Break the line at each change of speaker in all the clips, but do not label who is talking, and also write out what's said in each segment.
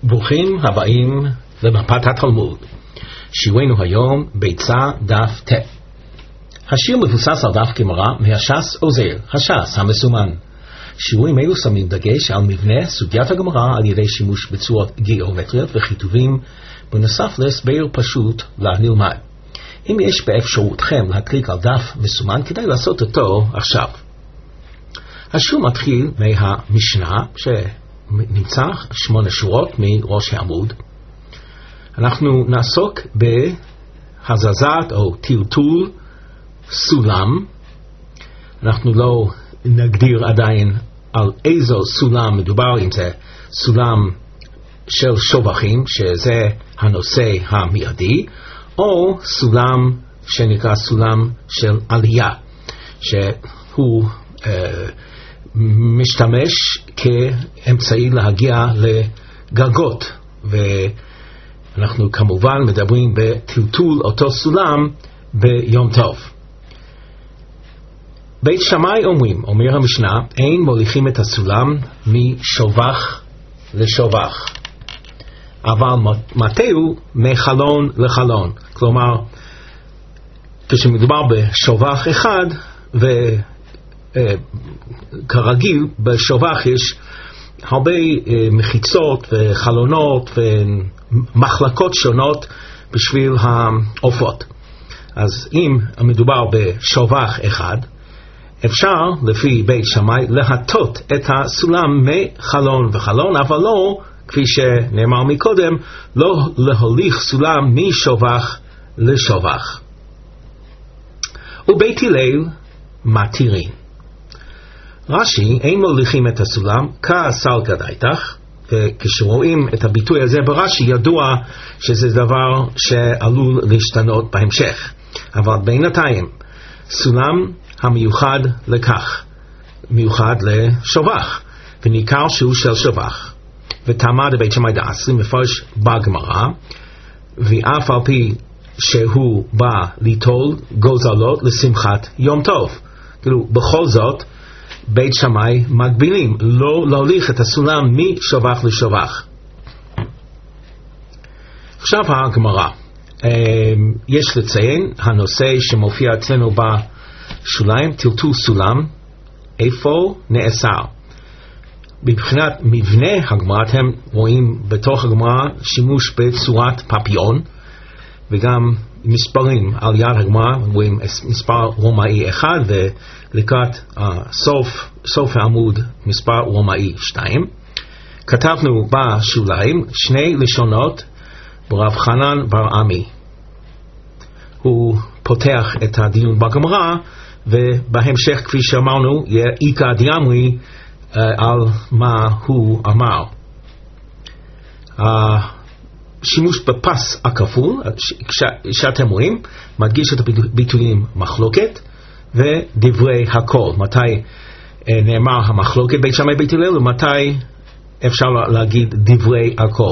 ברוכים הבאים למפת התלמוד. שיעורנו היום ביצה דף ט. השיר מבוסס על דף גמרא מהש"ס עוזר, הש"ס המסומן. שיעורים אלו שמים דגש על מבנה סוגיית הגמרא על ידי שימוש בצורות גיאומטריות וכיתובים, בנוסף להסבר פשוט לנלמד. אם יש באפשרותכם להקליק על דף מסומן, כדאי לעשות אותו עכשיו. השיעור מתחיל מהמשנה שנמצא 8 שורות מראש העמוד. אנחנו נעסוק בהזזת או טלטול סולם. אנחנו לא נגדיר עדיין על איזו סולם מדובר, אם זה סולם של שובחים, שזה הנושא המיידי, או סולם שנקרא סולם של עלייה, שהוא משתמש כאמצעי להגיע לגגות, ואנחנו כמובן מדברים בטלטול אותו סולם ביום טוב. בית שמאי אומר המשנה, אין מוליכים את הסולם משובח לשובח, אבל מתהו מחלון לחלון. כלומר, כשמדובר בשובח אחד, וכרגיל בשובח יש הרבה מחיצות וחלונות ומחלקות שונות בשביל העופות. אז אם מדובר בשובח אחד, אפשר לפי בית שמאי להטות את הסולם מחלון וחלון, אבל לא, כפי שנאמר מקודם, לא להוליך סולם משובח לשובח. ובית הלל מתירים. רש"י, אין מוליכים את הסולם כסלקא דייתך, וכשרואים את הביטוי הזה ברש"י ידוע שזה דבר שעלול להשתנות בהמשך. אבל בינתיים סולם המיוחד לכך, מיוחד לשובח, וניכר שהוא של שובח. ותמה דבית שמאי דעשרי מפרש בגמרא, ואף על פי שהוא בא ליטול גוזלות לשמחת יום טוב. כאילו, בכל זאת, בית שמאי מגבילים לא להוליך את הסולם משובח לשובח. עכשיו הגמרא. יש לציין הנושא שמופיע אצלנו בשוליים, טלטול סולם, איפה נאסר. מבחינת מבנה הגמרא, אתם רואים בתוך הגמרא שימוש בצורת פפיון, וגם מספרים על יד הגמרא, רואים מספר רומאי 1, ולקראת סוף העמוד מספר רומאי 2. כתבנו בשוליים 2 לשונות ברב חנן בר עמי. הוא פותח את הדיון בגמרא, ובהמשך, כפי שאמרנו, יהיה איקא דאמרי על מה הוא אמר. השימוש בפס הכפול, שאתם רואים, מדגיש את הביטויים מחלוקת ודברי הכל. מתי נאמר המחלוקת בית שמאי בית הלל, ומתי אפשר להגיד דברי הכל.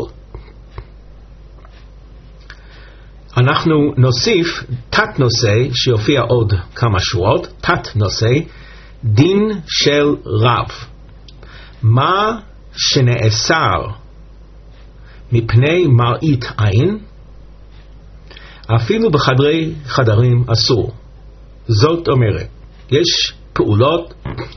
אנחנו נוסיף תת נושא שיופיע עוד כמה שורות, תת נושא, דין של רב. מה שנאסר מפני מראית עין, אפילו בחדרי חדרים אסור. זאת אומרת, יש פעולות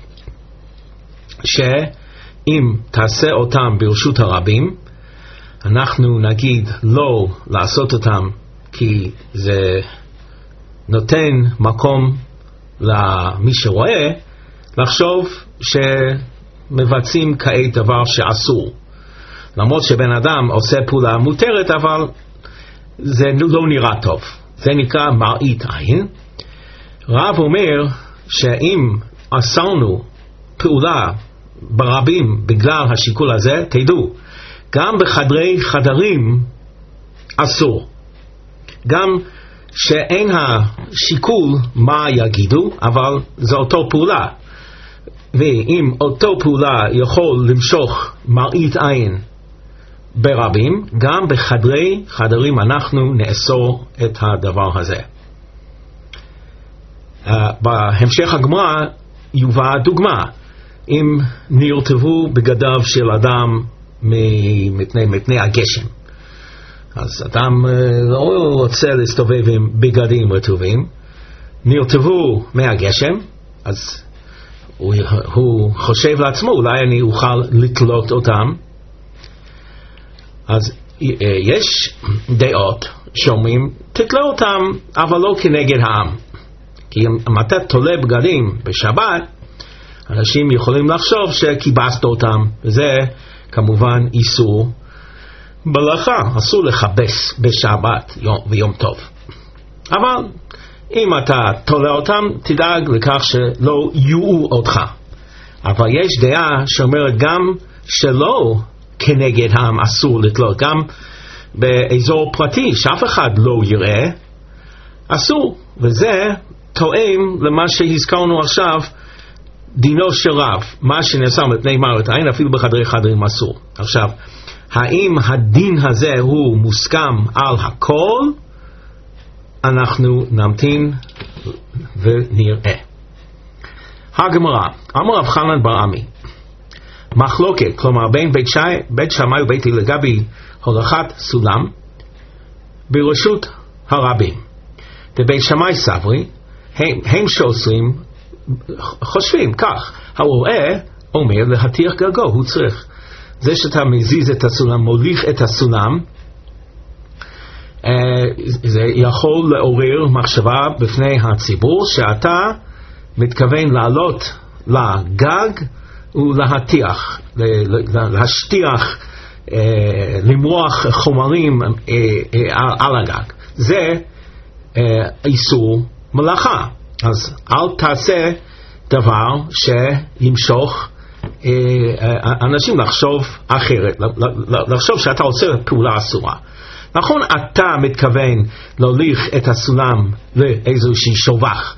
שאם תעשה אותם ברשות הרבים, אנחנו נגיד לא לעשות אותם, כי זה נותן מקום למי שרואה לחשוב שמבצעים כעת דבר שאסור. למרות שבן אדם עושה פעולה מותרת, אבל זה לא נראה טוב. זה נקרא מראית עין. רב אומר שאם אסרנו פעולה ברבים בגלל השיקול הזה, תדעו, גם בחדרי חדרים אסור. גם שאין השיקול מה יגידו, אבל זה אותו פעולה. ואם אותו פעולה יכול למשוך מראית עין ברבים, גם בחדרי חדרים אנחנו נאסור את הדבר הזה. בהמשך הגמרא יובא דוגמה. אם נרטבו בגדיו של אדם מפני הגשם. אז אדם לא רוצה להסתובב עם בגדים רטובים, נרטבו מהגשם, אז הוא חושב לעצמו, אולי אני אוכל לתלות אותם. אז יש דעות שאומרים, תתלה אותם, אבל לא כנגד העם. כי אם אתה תולה בגדים בשבת, אנשים יכולים לחשוב שכיבסת אותם, וזה כמובן איסור מלאכה, אסור לכבס בשבת ויום טוב. אבל אם אתה תולה אותם, תדאג לכך שלא יראו אותך. אבל יש דעה שאומרת גם שלא כנגד העם אסור לתלות, גם באזור פרטי שאף אחד לא יראה, אסור. וזה תואם למה שהזכרנו עכשיו, דינו של רב, מה שנעשה מפני מרת עין, אפילו בחדרי חדרים אסור. עכשיו, האם הדין הזה הוא מוסכם על הכל? אנחנו נמתין ונראה. הגמרא, אמר רב חנן בר עמי, מחלוקת, כלומר בין בית שמאי ובית הלל לגבי הולכת סולם ברשות הרבים. בבית שמאי סברי, הם שאוסרים, חושבים כך, הרואה אומר להתיח גגו, הוא צריך. זה שאתה מזיז את הסולם, מוליך את הסולם, זה יכול לעורר מחשבה בפני הציבור שאתה מתכוון לעלות לגג ולהטיח, להשטיח, למרוח חומרים על הגג. זה איסור מלאכה. אז אל תעשה דבר שימשוך אנשים לחשוב אחרת, לחשוב שאתה עושה פעולה אסורה. נכון, אתה מתכוון להוליך את הסולם לאיזושהי שובח,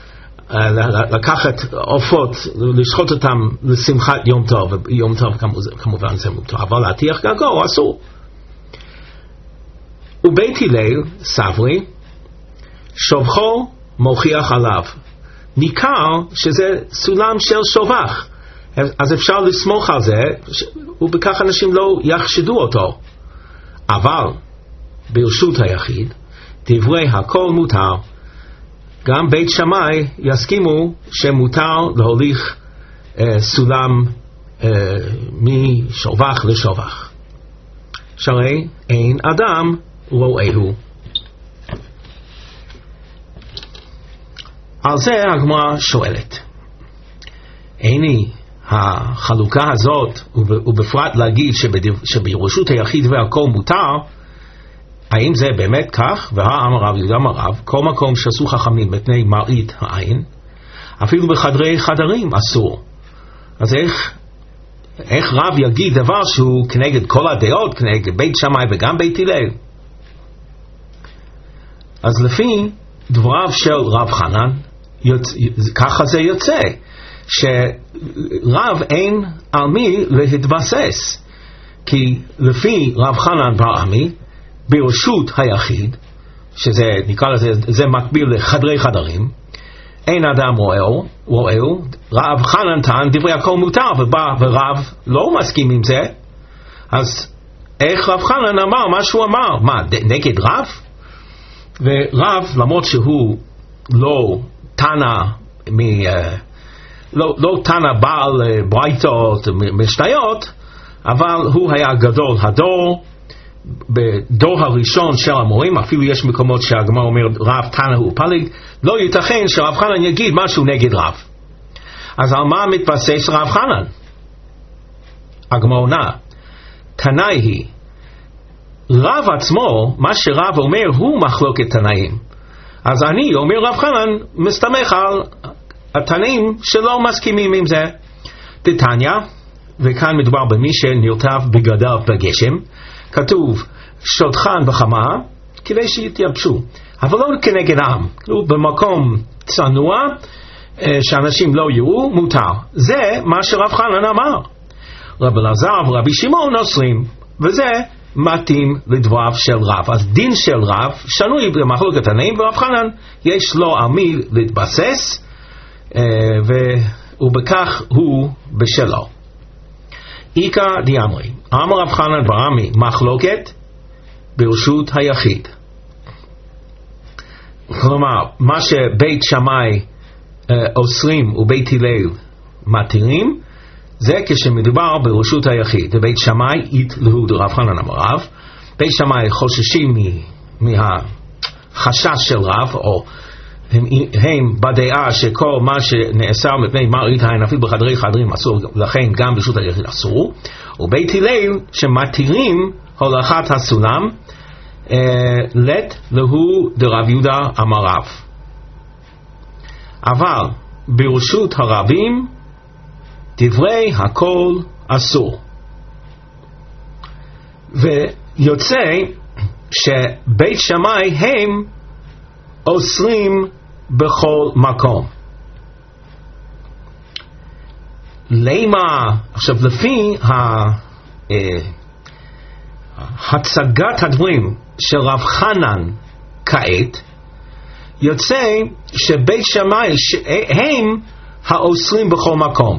לקחת עופות, לשחוט אותם לשמחת יום טוב, יום טוב כמובן זה מותר, אבל להטיח גגו אסור. ובית הלל סברי, שובחו מוכיח עליו, ניכר שזה סולם של שובח, אז אפשר לסמוך על זה, ובכך אנשים לא יחשדו אותו. אבל ברשות היחיד, דברי הכל מותר. גם בית שמאי יסכימו שמותר להוליך סולם משובח לשובח. שהרי אין אדם רואהו. על זה הגמרא שואלת, איני החלוקה הזאת, ובפרט להגיד שברשות היחיד והכל מותר, האם זה באמת כך? והאמר רב יהודה אמר רב, כל מקום שעשו חכמים מפני מראית העין, אפילו בחדרי חדרים אסור. אז איך רב יגיד דבר שהוא כנגד כל הדעות, כנגד בית שמאי וגם בית הלל? אז לפי דבריו של רב חנן, ככה זה יוצא, שרב אין על מי להתבסס. כי לפי רב חנן בר עמי, ברשות היחיד, שזה נקרא לזה, זה מקביל לחדרי חדרים, אין אדם רואהו, רב חנן טען דברי הכל מותר, ורב לא מסכים עם זה. אז איך רב חנן אמר מה שהוא אמר? מה, נגד רב? ורב, למרות שהוא לא תנא לא תנא בעל ברייתות משניות, אבל הוא היה גדול הדור, בדור הראשון של המורים. אפילו יש מקומות שהגמרא אומר רב תנא הוא פליג, לא ייתכן שרב חנן יגיד משהו נגד רב. אז על מה מתבסס רב חנן? הגמרא עונה, תנאי היא, רב עצמו, מה שרב אומר הוא מחלוקת תנאים. אז אני אומר רב חנן מסתמך על התנאים שלא מסכימים עם זה. תתניא, וכאן מדובר במי שנרטב בגדיו בגשם, כתוב שותחן וחמה כדי שיתייבשו, אבל לא כנגד העם, במקום צנוע שאנשים לא יראו מותר. זה מה שרב חנן אמר. רב אלעזר ורבי שמעון אוסרים, וזה מתאים לדבריו של רב. אז דין של רב שנוי במחלוקת תנאים, ורב חנן יש לו על מי להתבסס, ובכך הוא בשלו. איקא דיאמרי, אמר רב חנן בר עמי, מחלוקת ברשות היחיד. כלומר, מה שבית שמאי אוסרים ובית הלל מתירים, זה כשמדובר ברשות היחיד. בית שמאי יתלהו דרב חנן אמר רב, בית שמאי חוששים מהחשש של רב, או הם בדעה שכל מה שנאסר מפני מראית עין אפילו בחדרי חדרים אסור, לכן גם ברשות היחיד אסור. ובית הלל שמתירים הולכת הסולם, לת להו דרב יהודה אמר רב. אבל ברשות הרבים דברי הכל אסור. ויוצא שבית שמאי הם אוסרים בכל מקום. למה? עכשיו לפי הצגת הדברים של רב חנן כעת, יוצא שבית שמאי הם האוסרים בכל מקום.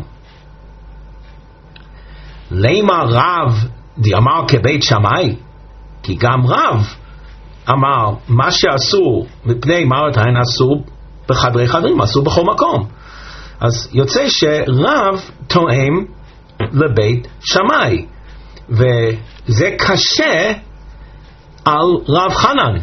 למה רב אמר כבית שמאי? כי גם רב אמר מה שאסור מפני מראית עין אסור בחדרי חדרים, אסור בכל מקום. אז יוצא שרב תואם לבית שמאי, וזה קשה על רב חנן.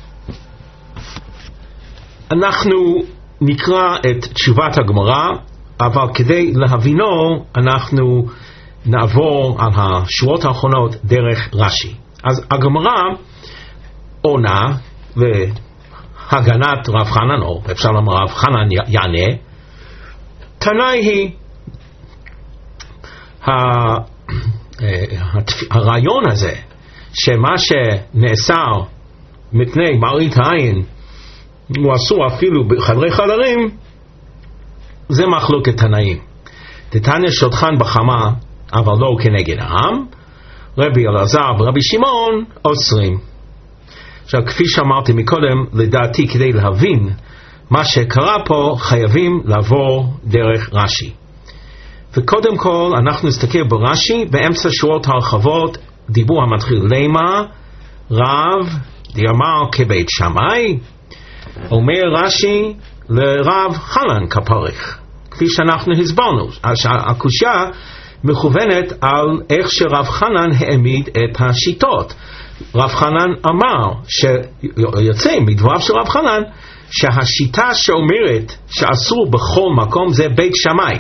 אנחנו נקרא את תשובת הגמרא, אבל כדי להבינו אנחנו נעבור על השורות האחרונות דרך רש"י. אז הגמרא עונה והגנת רב חנן, או אפשר לומר רב חנן יענה, תנאי היא הרעיון הזה שמה שנאסר מפני מראית העין הוא אסור אפילו בחדרי חדרים, זה מחלוקת תנאים. דתניא שותחן בחמה אבל לא כנגד העם, רבי אלעזר ורבי שמעון אוסרים. עכשיו כפי שאמרתי מקודם, לדעתי כדי להבין מה שקרה פה חייבים לעבור דרך רש"י. וקודם כל אנחנו נסתכל ברש"י באמצע שורות הרחבות, דיבור המתחיל למה רב דיאמר כבית שמאי, אומר רש"י לרב חנן כפרך, כפי שאנחנו הסברנו. הקושיה מכוונת על איך שרב חנן העמיד את השיטות. רב חנן אמר, שיוצא מדבריו של רב חנן, שהשיטה שאומרת שאסור בכל מקום זה בית שמאי.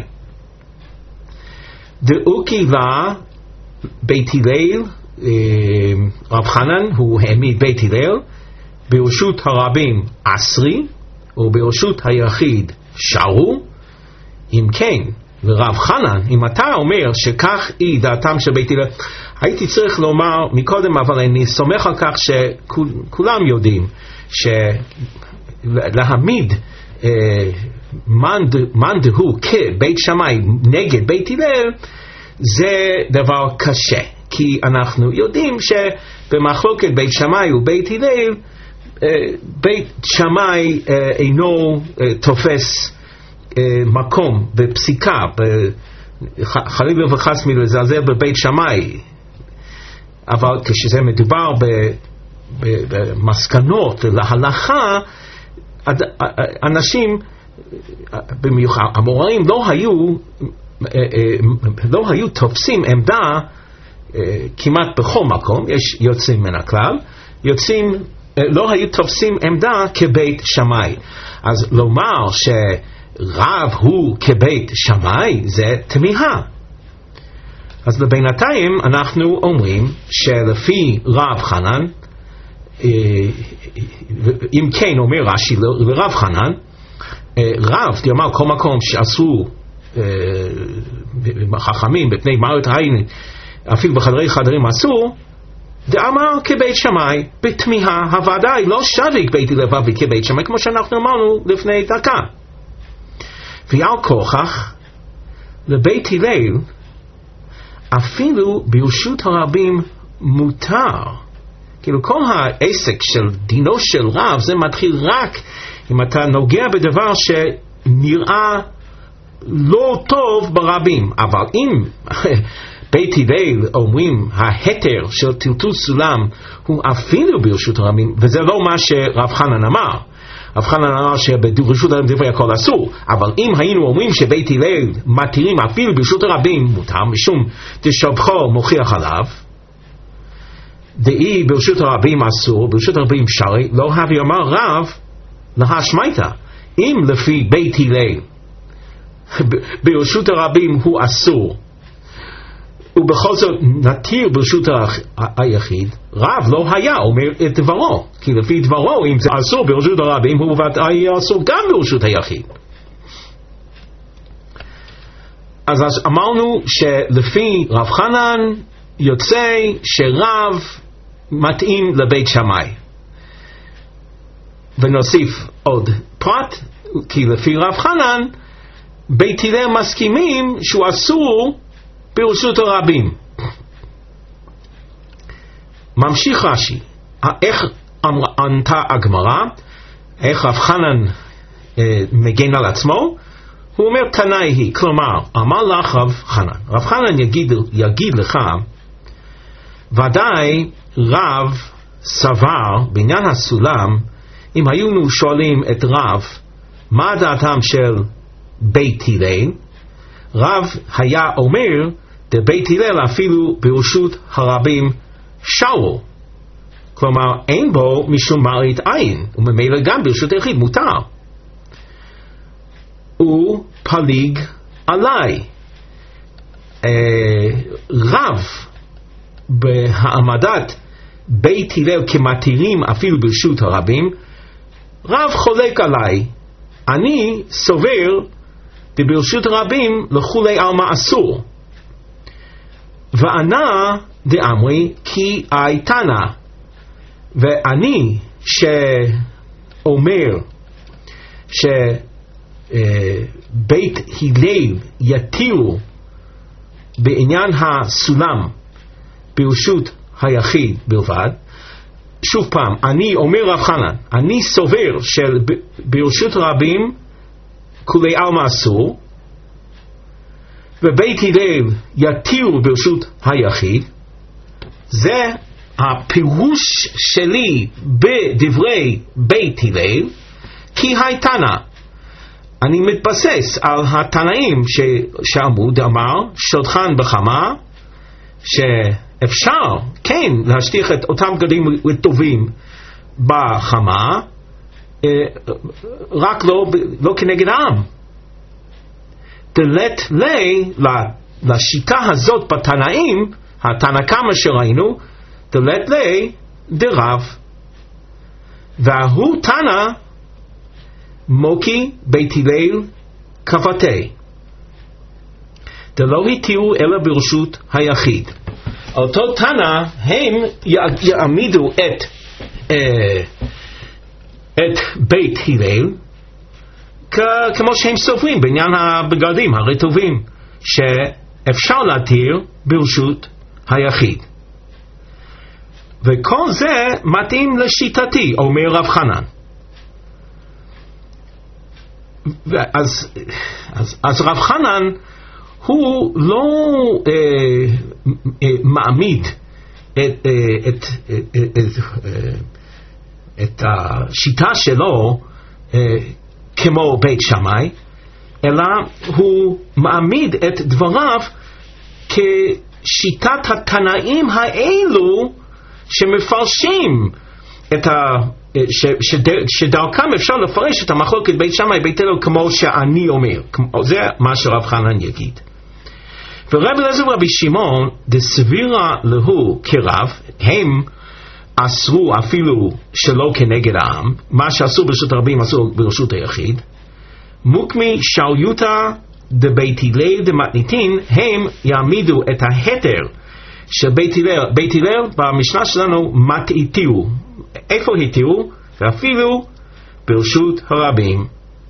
דאוקי לה בית הלל, רב חנן הוא העמיד בית הלל, ברשות הרבים אסרי, וברשות היחיד שרו. אם כן, ורב חנן, אם אתה אומר שכך היא דעתם של בית הלל, הייתי צריך לומר מקודם, אבל אני סומך על כך שכולם יודעים שלהעמיד מאן דהוא כבית שמאי נגד בית הלל זה דבר קשה, כי אנחנו יודעים שבמחלוקת בית שמאי ובית הלל, בית שמאי אינו תופס מקום בפסיקה, חלילה וחס מלזלזל בבית שמאי, אבל כשזה מדובר במסקנות להלכה, אנשים במיוחד המוראים לא היו תופסים עמדה כמעט בכל מקום. יש יוצאים מן הכלל, יוצאים לא היו תופסים עמדה כבית שמאי. אז לומר שרב הוא כבית שמאי זה תמיהה. אז לבינתיים אנחנו אומרים שלפי רב חנן, אם כן אומר רש"י לרב חנן, רב תאמר כל מקום שעשו חכמים בפני מראית עין אפילו בחדרי חדרים אסור, דאמר כבית שמאי בתמיהה. הוועדה היא לא שווה בית הלל כבית שמאי כמו שאנחנו אמרנו לפני דקה. ועל כוכך לבית הלל אפילו ברשות הרבים מותר. כאילו כל העסק של דינו של רב זה מתחיל רק אם אתה נוגע בדבר שנראה לא טוב ברבים. אבל אם בית הלל אומרים ההתר של טלטול סולם הוא אפילו ברשות הרבים, וזה לא מה שרב חנן אמר. רב חנן אמר שברשות הרבים דברי הכל אסור, אבל אם היינו אומרים שבית הלל מתירים אפילו ברשות הרבים מותר, משום דשבחו מוכיח עליו, דאי ברשות הרבים אסור, ברשות הרבים שרי, לא הווי אמר רב להשמייתא. אם לפי בית הלל ברשות הרבים הוא אסור, ובכל זאת נתיר ברשות היחיד, רב לא היה אומר את דברו, כי לפי דברו אם זה אסור ברשות הרבים הוא ודאי אסור גם ברשות היחיד. אז אמרנו שלפי רב חנן יוצא שרב מתאים לבית שמאי, ונוסיף עוד פרט, כי לפי רב חנן בית הלל מסכימים שהוא אסור ברשות הרבים. ממשיך רש"י, איך ענתה הגמרא, איך רב חנן מגן על עצמו? הוא אומר תנאי היא, כלומר אמר לך רב חנן, רב חנן יגיד לך, ודאי רב סבר בעניין הסולם, אם היינו שואלים את רב מה דעתם של בית הלל, רב היה אומר דבית הלל אפילו ברשות הרבים שרו, כלומר אין בו משום מראית עין, וממילא גם ברשות היחיד מותר. הוא פליג עליי. רב בהעמדת בית הלל כמתירים אפילו ברשות הרבים, רב חולק עליי. אני סובר ברשות הרבים לכולי עלמא אסור, וענה דאמרי כי הייתנה, ואני שאומר שבית הלל יתירו בעניין הסולם ברשות היחיד בלבד, שוב פעם, אני אומר רב חנן, אני סובר שברשות רבים כולי עלמא אסור, ובית הלל יתירו ברשות היחיד. זה הפירוש שלי בדברי בית הלל, כי הייתנה. אני מתבסס על התנאים שאמרו, אמר שולחן בחמה, שאפשר כן להשליך את אותם בגדים טובים בחמה, רק לא כנגד העם. דלת לי, לשיטה הזאת בתנאים, התנא קמא שראינו, דלת לי דרב, והוא תנא מוקי בית הלל כבתי, דלא התירו אלא ברשות היחיד. אותו תנא הם יעמידו את בית הלל כמו שהם סוברים בעניין הבגדים הרטובים, שאפשר להתיר ברשות היחיד. וכל זה מתאים לשיטתי, אומר רב חנן. אז רב חנן הוא לא מעמיד את השיטה שלו כמו בית שמאי, אלא הוא מעמיד את דבריו כשיטת התנאים האלו שמפרשים את שדרכם אפשר לפרש את המחלוקת בית שמאי בית הלל כמו שאני אומר. זה מה שרב חנן יגיד. ורב אליעזר ורבי שמעון דסבירה להו כרב, הם אסרו אפילו שלא כנגד העם, מה שאסור ברשות הרבים אסור ברשות היחיד. מוקמי שאליותא דבית הלל דמתניתין, הם יעמידו את ההתר של בית הלל במשנה שלנו מתירו. איפה התירו? ואפילו ברשות הרבים.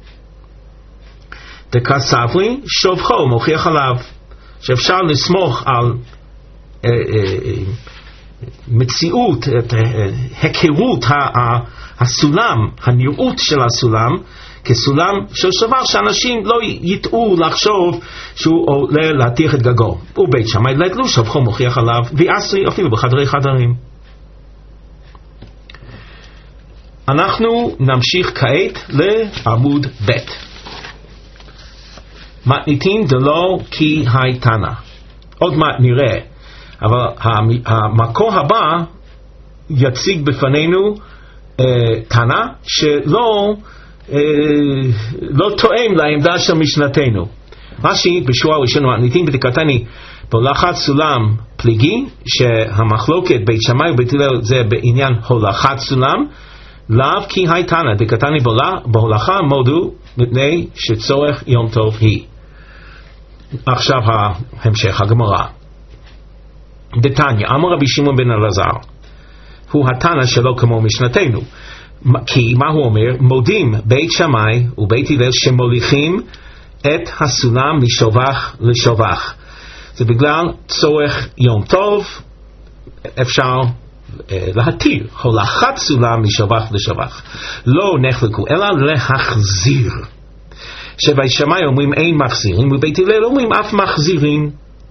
דקסברי שובחו מוכיח עליו, שאפשר לסמוך על מציאות, היכרות הסולם, הנראות של הסולם, כסולם של שווח, שאנשים לא יטעו לחשוב שהוא עולה להתיר את גגו. ובית שמאי לדלו, שבחו מוכיח עליו, ועשרי אפילו בחדרי חדרים. אנחנו נמשיך כעת לעמוד ב'. מתניתין דלא כי הייתנה. עוד מעט נראה, אבל המקור הבא יציג בפנינו תנא שלא תואם לעמדה של משנתנו. רש"י בשורה הראשונה מתניתין בדקתני בהולכת סולם פליגי, שהמחלוקת בית שמאי ובית הלל זה בעניין הולכת סולם, לאו כי הייתנה דקתני בהולכה מודו מפני שצורך יום טוב היא. עכשיו המשך הגמרא. דתניא אמר רבי שמעון בן אלעזר, הוא התנא שלו כמו משנתנו, כי מה הוא אומר? מודים בית שמאי ובית הלל שמוליכים את הסולם משובח לשובח. זה בגלל צורך יום טוב, אפשר להתיר הולכת סולם משובח לשובח. לא נחלקו אלא להחזיר, שבית שמאי אומרים אין מחזירים ובית הלל אומרים אף מחזירים.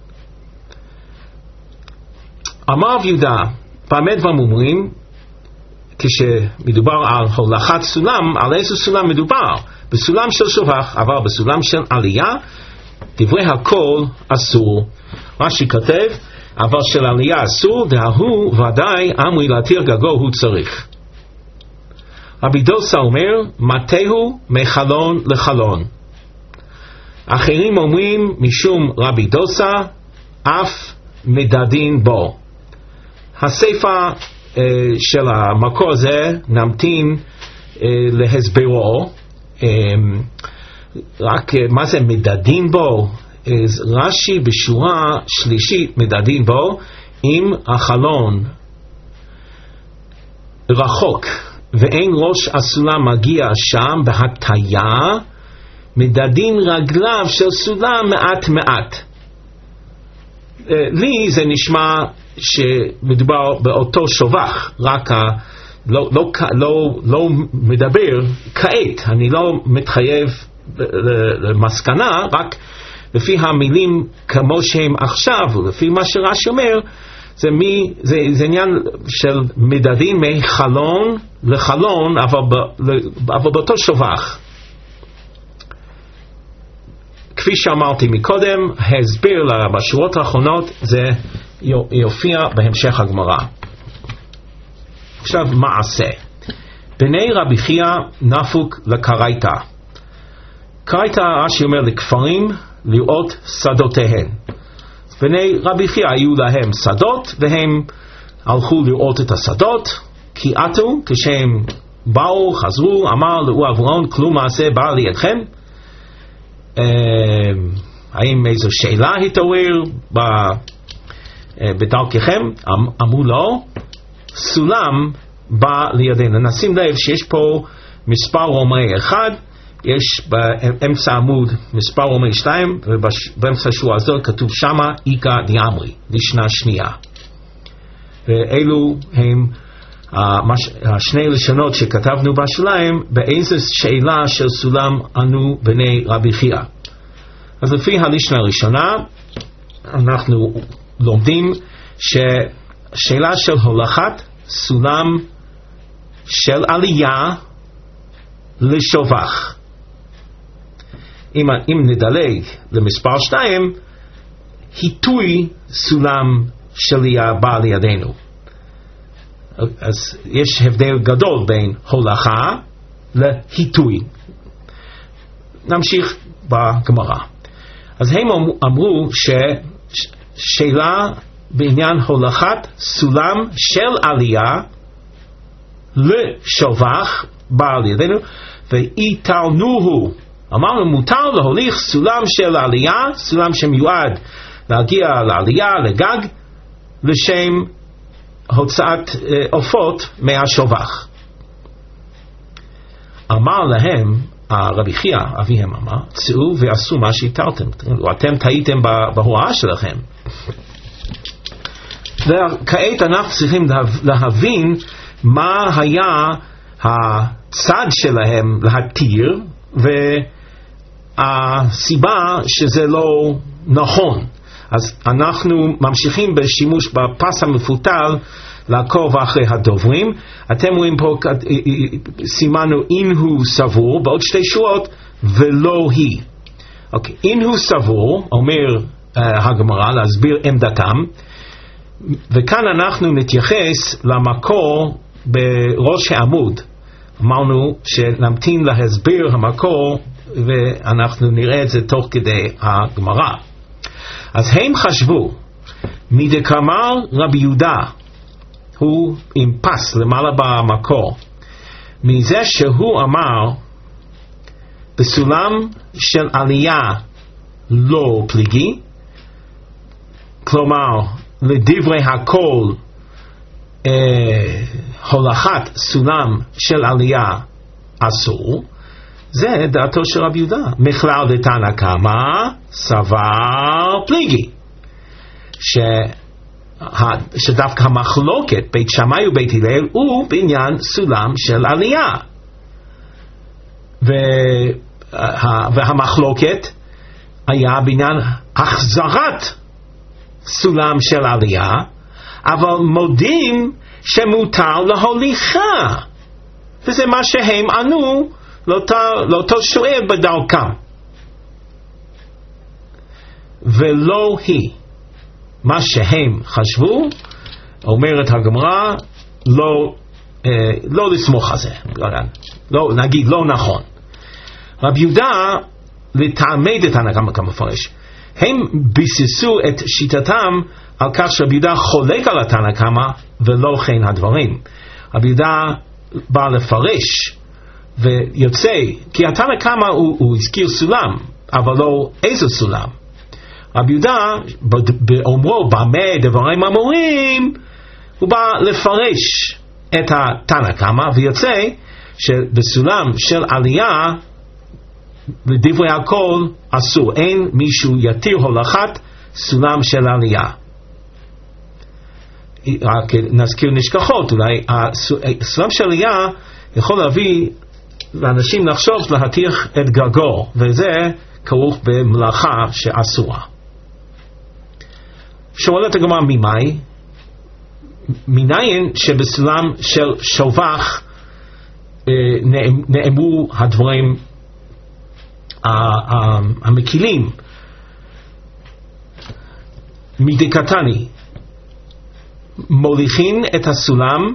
אמר רב יהודה, במה דברים אומרים? כשמדובר על הולכת סולם, על איזה סולם מדובר? בסולם של שובח, אבל בסולם של עלייה דברי הכל אסור. רש"י כותב, אבל של עלייה אסור, דהוא ודאי אמרי להתיר גגו הוא צריך. רבי דוסה אומר, מתהו מחלון לחלון. אחרים אומרים, משום רבי דוסה, אף מדדין בו. הסיפה של המקור הזה נמתין להסברו. רק מה זה מדדין בו? רש"י בשורה שלישית מדדין בו אם החלון רחוק ואין ראש הסולם מגיע שם בהטיה, מדדין רגליו של סולם מעט מעט. לי זה נשמע שמדובר באותו שובח, רק לא מדבר כעת, אני לא מתחייב למסקנה, רק לפי המילים כמו שהם עכשיו ולפי מה שרש"י אומר, זה עניין של מדדים מחלון לחלון, אבל באותו שובח. כפי שאמרתי מקודם, הסביר בשורות האחרונות זה יופיע בהמשך הגמרא. עכשיו מעשה. בני רבי חייא נפוק לקרייתא. קרייתא רש"י אומר לכפרים לראות שדותיהן. בני רבי חייא היו להם שדות והם הלכו לראות את השדות, כי עתו כשהם באו חזרו אמר לאו אברון כלום מעשה בא לידכם. האם איזו שאלה התעורר בדרככם? אמרו לו סולם בא לידינו. נשים לב שיש פה מספר רומי אחד, יש באמצע עמוד מספר רומי 2 ובאמצע שורה הזאת כתוב שמה איקה דיאמרי, לשנה שנייה. ואלו הם השני לשונות שכתבנו בשוליים באיזה שאלה של סולם ענו בני רבי חייא. אז לפי הלשנה הראשונה אנחנו לומדים ששאלה של הולכת סולם של עלייה לשובח. אם נדלג למספר 2, היטוי סולם של עלייה בא לידינו. אז יש הבדל גדול בין הולכה להיטוי. נמשיך בגמרא. אז הם אמרו ששאלה בעניין הולכת סולם של עלייה לשובח בא לידינו, ואיתלנוהו, אמרנו מותר להוליך סולם של עלייה, סולם שמיועד להגיע לעלייה, לגג, לשם הוצאת עופות מהשובח. אמר להם רבי חייא אביהם אמר, צאו ועשו מה שהתרתם, אתם טעיתם בהוראה שלכם. וכעת אנחנו צריכים להבין מה היה הצד שלהם להתיר והסיבה שזה לא נכון. אז אנחנו ממשיכים בשימוש בפס המפותל לעקוב אחרי הדוברים. אתם רואים פה, סימנו אם הוא סבור, בעוד 2 שורות ולא היא. אוקיי, אם הוא סבור, אומר הגמרא להסביר עמדתם, וכאן אנחנו נתייחס למקור בראש העמוד. אמרנו שנמתין להסביר המקור ואנחנו נראה את זה תוך כדי הגמרא. אז הם חשבו מדקאמר רבי יהודה, הוא עם פס למעלה במקור, מזה שהוא אמר בסולם של עלייה לא פליגי, כלומר לדברי הכל הולכת סולם של עלייה אסור, זה דעתו של רבי יהודה. מכלל דתנא קמא סבר פליגי, שדווקא המחלוקת בית שמאי ובית הלל הוא בעניין סולם של עלייה, והמחלוקת היה בעניין החזרת סולם של עלייה, אבל מודים שמותר להוליכה, וזה מה שהם ענו לאותו שואל בדרכם. ולא היא, מה שהם חשבו, אומרת הגמרא, לא לסמוך על זה, נגיד לא נכון. רבי יהודה לתעמד את הנקמה כמפרש, הם ביססו את שיטתם על כך שרבי יהודה חולק על התנא קמא ולא כן הדברים. רבי יהודה בא לפרש ויוצא, כי התנא קמא הוא הזכיר סולם, אבל לא איזה סולם. רבי יהודה באומרו במה דברים אמורים, הוא בא לפרש את התנא קמא ויוצא שבסולם של עלייה לדברי הכל אסור, אין מישהו יתיר הולכת סולם של עלייה. רק נזכיר נשכחות, אולי הסולם של עלייה יכול להביא לאנשים לחשוב להתיר את גגו, וזה כרוך במלאכה שאסורה. שואלת הגמרא ממאי, מניין שבסולם של שובח נאמרו הדברים המקילים. מדקתני, מוליכים את הסולם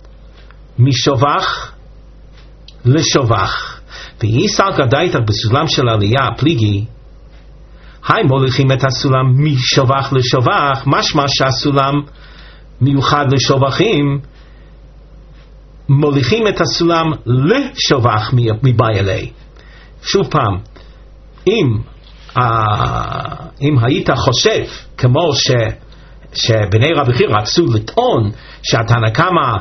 משובח לשובח, ואיסר גדייתך בסולם של עלייה פליגי, היי מוליכים את הסולם משובח לשובח, משמע שהסולם מיוחד לשובחים, מוליכים את הסולם לשובח מבעלי. שוב פעם, אם היית חושב כמו שבני רבי חייא רצו לטעון שהתנא קמא,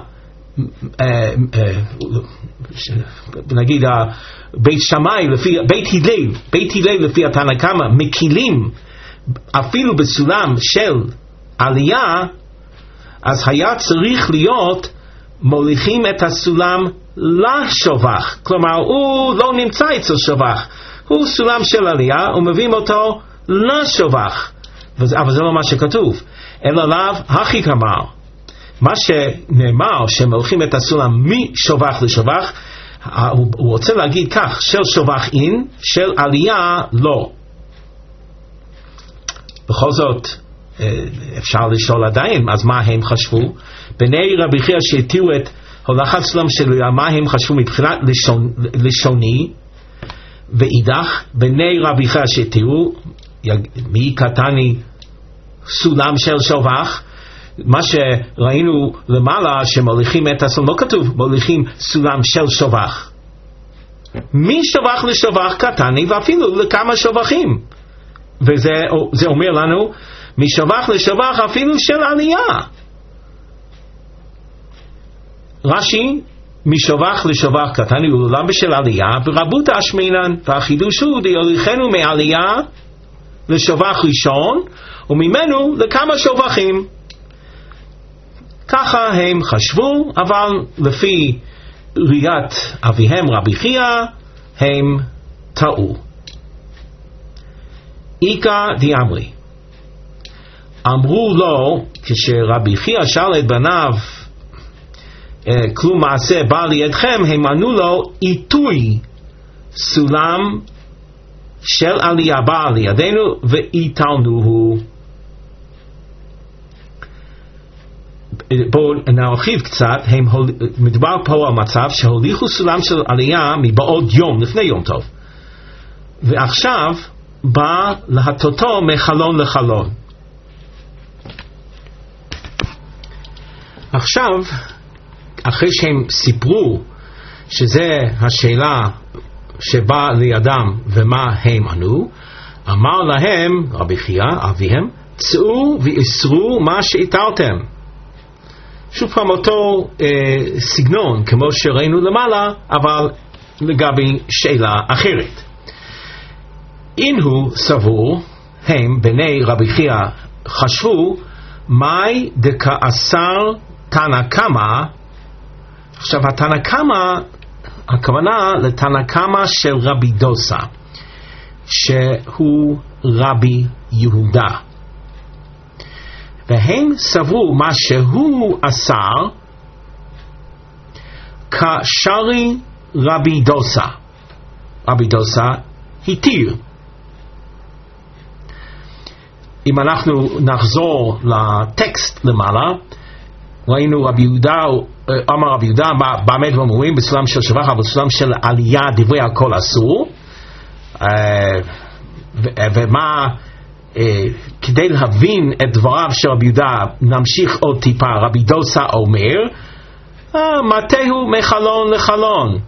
נגיד בית שמאי בית הלל לפי התנא קמא מקילים אפילו בסולם של עלייה, אז היה צריך להיות מוליכים את הסולם לשובח, כלומר הוא לא נמצא אצל שובח, הוא סולם של עלייה ומביאים אותו לשובח, אבל זה לא מה שכתוב, אלא לאו הכי כמר, מה שנאמר שמוליכים את הסולם משובח לשובח, הוא רוצה להגיד כך, של שובח אין, של עלייה לא. בכל זאת אפשר לשאול עדיין, אז מה הם חשבו? בני רבי חייא שהתירו את הולכת סולם של עלייה, מה הם חשבו מבחינת לשוני? ואידך בני רבי חייא שהתירו מי קטני סולם של שובח, מה שראינו למעלה שמוליכים את הסולם, לא כתוב מוליכים סולם של שובח, משובח לשובח קטני ואפילו לכמה שובחים, וזה אומר לנו משובח לשובח אפילו של עלייה. רש"י, משובח לשובח קטני ולעולם בשל עלייה ברבות אשמינן, והחידוש הוא דיוליכנו מעלייה לשובח ראשון וממנו לכמה שובחים. ככה הם חשבו, אבל לפי ראיית אביהם רבי חייא הם טעו. איכא דאמרי, אמרו לו, כשרבי חייא שאל את בניו, כלום מעשה בא לידכם, הם ענו לו, עיתוי סולם של עלייה בא לידינו ועיתלנוהו. בואו נרחיב קצת. מדובר פה על מצב שהוליכו סולם של עלייה מבעוד יום, לפני יום טוב, ועכשיו בא להטוטו מחלון לחלון. עכשיו, אחרי שהם סיפרו שזה השאלה שבאה לידם ומה הם ענו, אמר להם רבי חייא אביהם, צאו ואסרו מה שהטלתם. שוב פעם אותו סגנון כמו שראינו למעלה, אבל לגבי שאלה אחרת. אם הוא סבור, הם בני רבי חייא חשבו, מאי דכאסר תנא קמא. עכשיו התנא קמא, הכוונה לתנא קמא של רבי דוסה, שהוא רבי יהודה, והם סברו מה שהוא אסר כשרי רבי דוסה. רבי דוסה התיר. אם אנחנו נחזור לטקסט למעלה, ראינו רבי יהודה, אמר רבי יהודה, באמת אומרים בסולם של שבח, אבל בסולם של עלייה דברי הכל אסור. ומה, כדי להבין את דבריו של רבי יהודה, נמשיך עוד טיפה. רבי דוסה אומר, מטהו מחלון לחלון,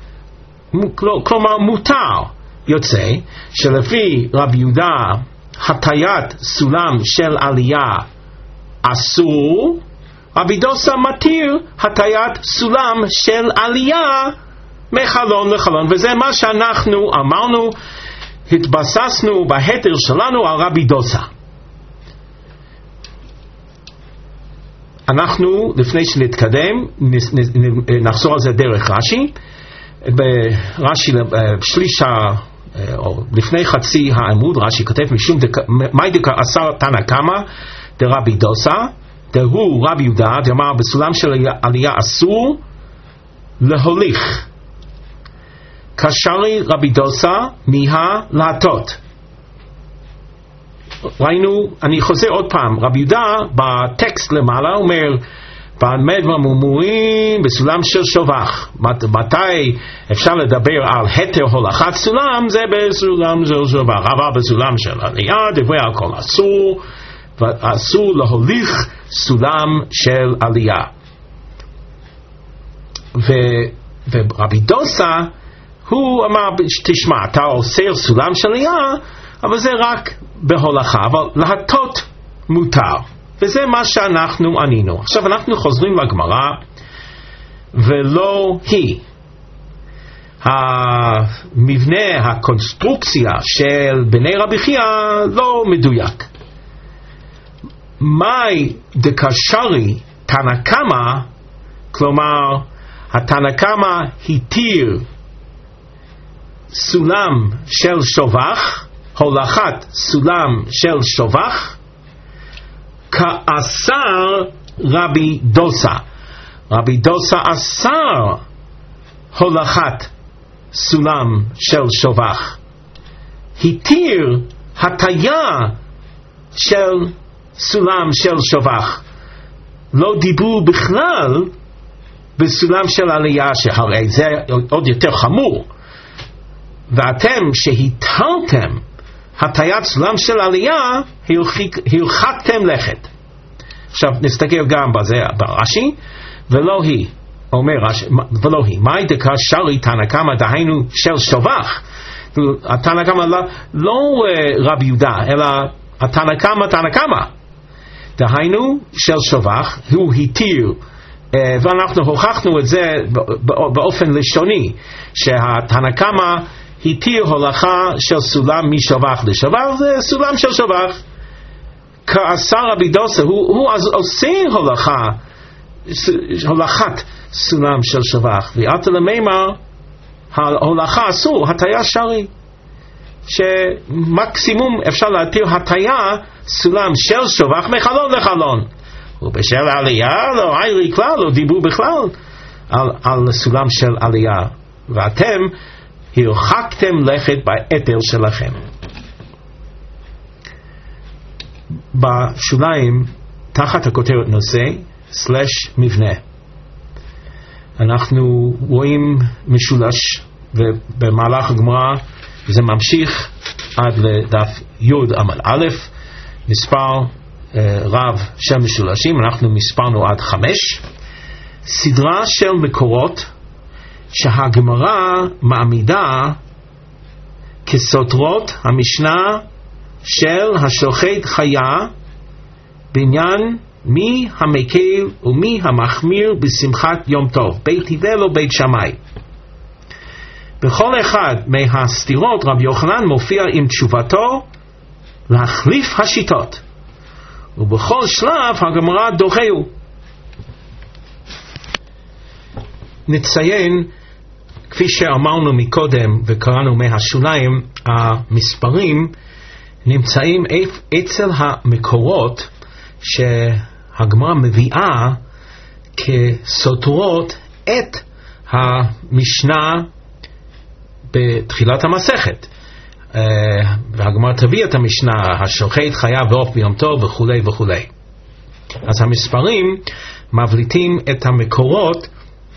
כלומר מותר. יוצא שלפי רבי יהודה הטיית סולם של עלייה אסור, רבי דוסה מתיר הטיית סולם של עלייה מחלון לחלון. וזה מה שאנחנו אמרנו, התבססנו בהתר שלנו על רבי דוסה. אנחנו לפני שנתקדם נחזור על זה דרך רש"י. ברש"י בשליש או לפני חצי העמוד רש"י כותב, משום מאי דכאסר תנא קמא דרבי דוסה, דהוא רבי יהודה דאמר בסולם של עלייה אסור להוליך, כשרי רבי דוסה מיהה להטות. ראינו, אני חוזר עוד פעם, רבי יהודה בטקסט למעלה אומר באמת ממורים בסולם של שובח. מתי אפשר לדבר על התר הולכת סולם? זה בסולם של שובח. אבל בסולם של עלייה דברי הכל אסור, ואסור להוליך סולם של עלייה. ורבי דוסה הוא אמר, תשמע, אתה אוסר סולם של עלייה, אבל זה רק בהולכה, אבל להטות מותר. וזה מה שאנחנו ענינו. עכשיו אנחנו חוזרים לגמרא, ולא היא. המבנה, הקונסטרוקציה של בני רבי חייא לא מדויק. מאי דקשרי תנא קמא, כלומר התנא קמא התיר סולם של שובח, הולכת סולם של שובח, כאסר רבי דוסה. רבי דוסה אסר הולכת סולם של שובח, התיר הטיה של סולם של שובח. לא דיברו בכלל בסולם של עלייה, שהרי זה עוד יותר חמור. ואתם שהטלתם הטיית סולם של עלייה, הרחקתם לכת. עכשיו נסתכל גם בזה ברש"י, ולא היא, אומר רש"י, ולא היא, מאי דקשרי תנא קמא דהיינו של שובח. התנא קמא לא רבי יהודה, אלא התנא קמא דהיינו של שובח, הוא התיר, ואנחנו הוכחנו את זה באופן לשוני, שהתנא קמא התיר הולכה של סולם משובח לשובח, זה סולם של שובח. כאסר רבי דוסה, הוא עושה הולכת סולם של שובח, ועתה למימר ההולכה אסור, הטיה שרי. שמקסימום אפשר להתיר הטיה סולם של שובח מחלון לחלון, ובשל העלייה לא היה לי כלל, לא דיברו בכלל על סולם של עלייה, ואתם הרחקתם לכת באתר שלכם. בשוליים תחת הכותרת נושא / מבנה אנחנו רואים משולש, ובמהלך הגמרא זה ממשיך עד לדף י' עמוד א', מספר רב של משולשים, אנחנו מספרנו עד 5, סדרה של מקורות שהגמרא מעמידה כסותרות המשנה של השוחט חיה בעניין מי המקל ומי המחמיר בשמחת יום טוב, בית הלל או בית שמאי. בכל אחד מהסתירות רב יוחנן מופיע עם תשובתו להחליף השיטות, ובכל שלב הגמרא דוחהו. נציין, כפי שאמרנו מקודם וקראנו מהשוליים, המספרים נמצאים אצל המקורות שהגמרא מביאה כסותרות את המשנה בתחילת המסכת. והגמרא תביא את המשנה השוחט חיה ועוף ביום טוב וכו' וכו'. אז המספרים מבליטים את המקורות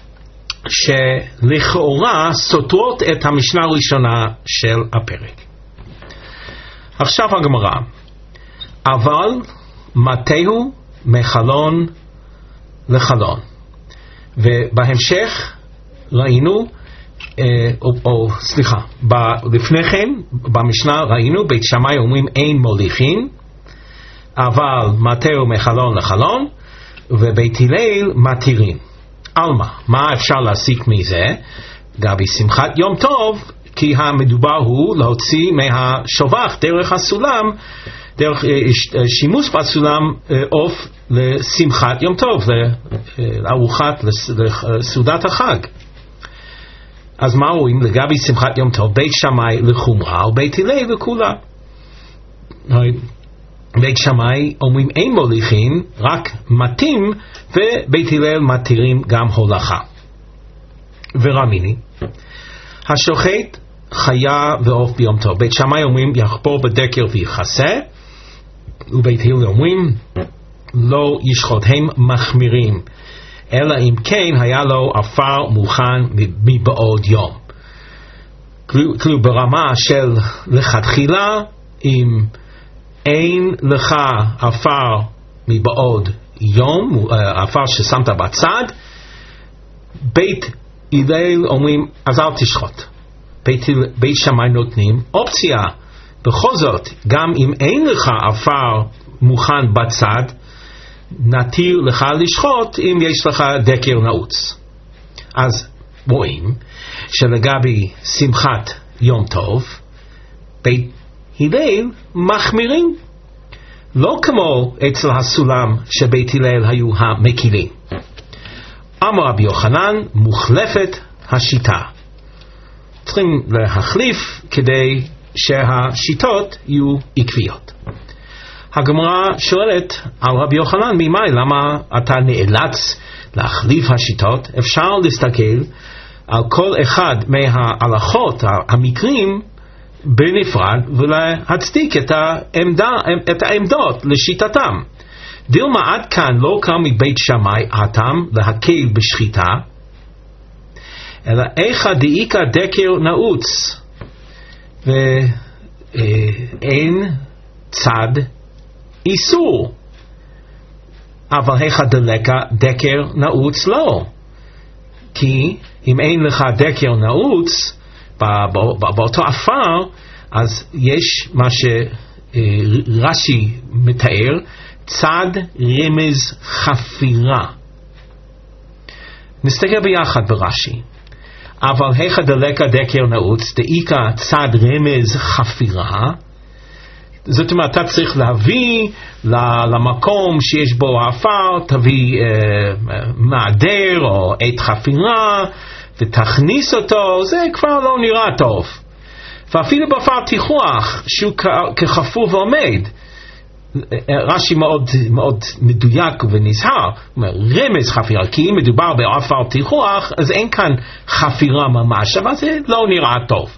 שלכאורה סותרות את המשנה הראשונה של הפרק. עכשיו הגמרא, אבל מתהו מחלון לחלון, ובהמשך ראינו לפני כן במשנה ראינו בית שמאי אומרים אין מוליכין, אבל מתהו מחלון לחלון, ובית הלל מתירים. אלמה, מה אפשר להסיק מזה? גבי שמחת יום טוב, כי המדובר הוא להוציא מהשובח דרך הסולם, דרך שימוש בסולם עוף לשמחת יום טוב, לארוחת, לסעודת החג. אז מה רואים לגבי שמחת יום טוב? בית שמאי לחומרה ובית הלל לכולה. בית שמאי אומרים אין מוליכין, רק מתים, ובית הלל מתירים גם הולכה. ורמיני, השוחט חיה ועוף ביום טוב, בית שמאי אומרים יחפור בדקר ויחסה, ובית הלל אומרים לא ישחוט, הם מחמירים, אלא אם כן היה לו עפר מוכן מבעוד יום. כאילו ברמה של לכתחילה, אם אין לך עפר מבעוד יום, עפר ששמת בצד, בית הלל אומרים אז אל תשחוט. בית שמאי נותנים אופציה, בכל זאת גם אם אין לך עפר מוכן בצד, נתיר לך לשחוט אם יש לך דקר נעוץ. אז רואים שלגבי שמחת יום טוב בית הלל מחמירים, לא כמו אצל הסולם שבית הלל היו המקילים. אמר רבי יוחנן, מוחלפת השיטה. צריכים להחליף כדי שהשיטות יהיו עקביות. הגמרא שואלת על רבי יוחנן, ממאי, למה אתה נאלץ להחליף השיטות? אפשר להסתכל על כל אחד מההלכות, המקרים, בנפרד, ולהצדיק את העמדות לשיטתם. דילמה עד כאן לא קם מבית שמאי הטעם להקל בשחיטה, אלא איכא דאיכא דקר נעוץ, ואין צד איסור, אבל איכא דלקא דקר נעוץ לא, כי אם אין לך דקר נעוץ באותו עפר, אז יש מה שרש"י מתאר, צד רמז חפירה. נסתכל ביחד ברש"י. אבל היכא דלקא דקר נעוץ דאיכא צד רמז חפירה, זאת אומרת אתה צריך להביא למקום שיש בו עפר, תביא מעדר או עת חפירה ותכניס אותו, זה כבר לא נראה טוב. ואפילו בפר תיכוח שהוא כחפור ועומד, רש"י מאוד מדויק ונזהר, אומר רמז חפירה, כי אם מדובר בעפר תיכוח אז אין כאן חפירה ממש, אבל זה לא נראה טוב.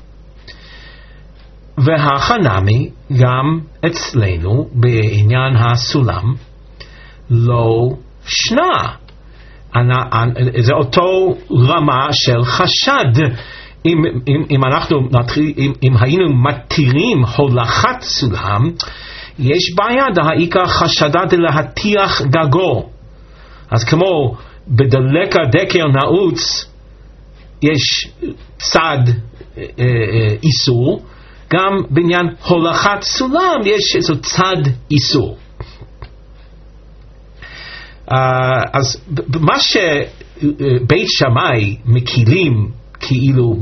והחנמי גם אצלנו בעניין הסולם לא שנה, זה אותו רמה של חשד. אם אנחנו נתחיל, אם היינו מתירים הולכת סולם, יש בעיה דהאיקה חשדה דלהטיח גגו. אז כמו בדלקה דקר נעוץ יש צד איסור, גם בעניין הולכת סולם יש איזה צד איסור. אז מה שבית שמאי מקילים כאילו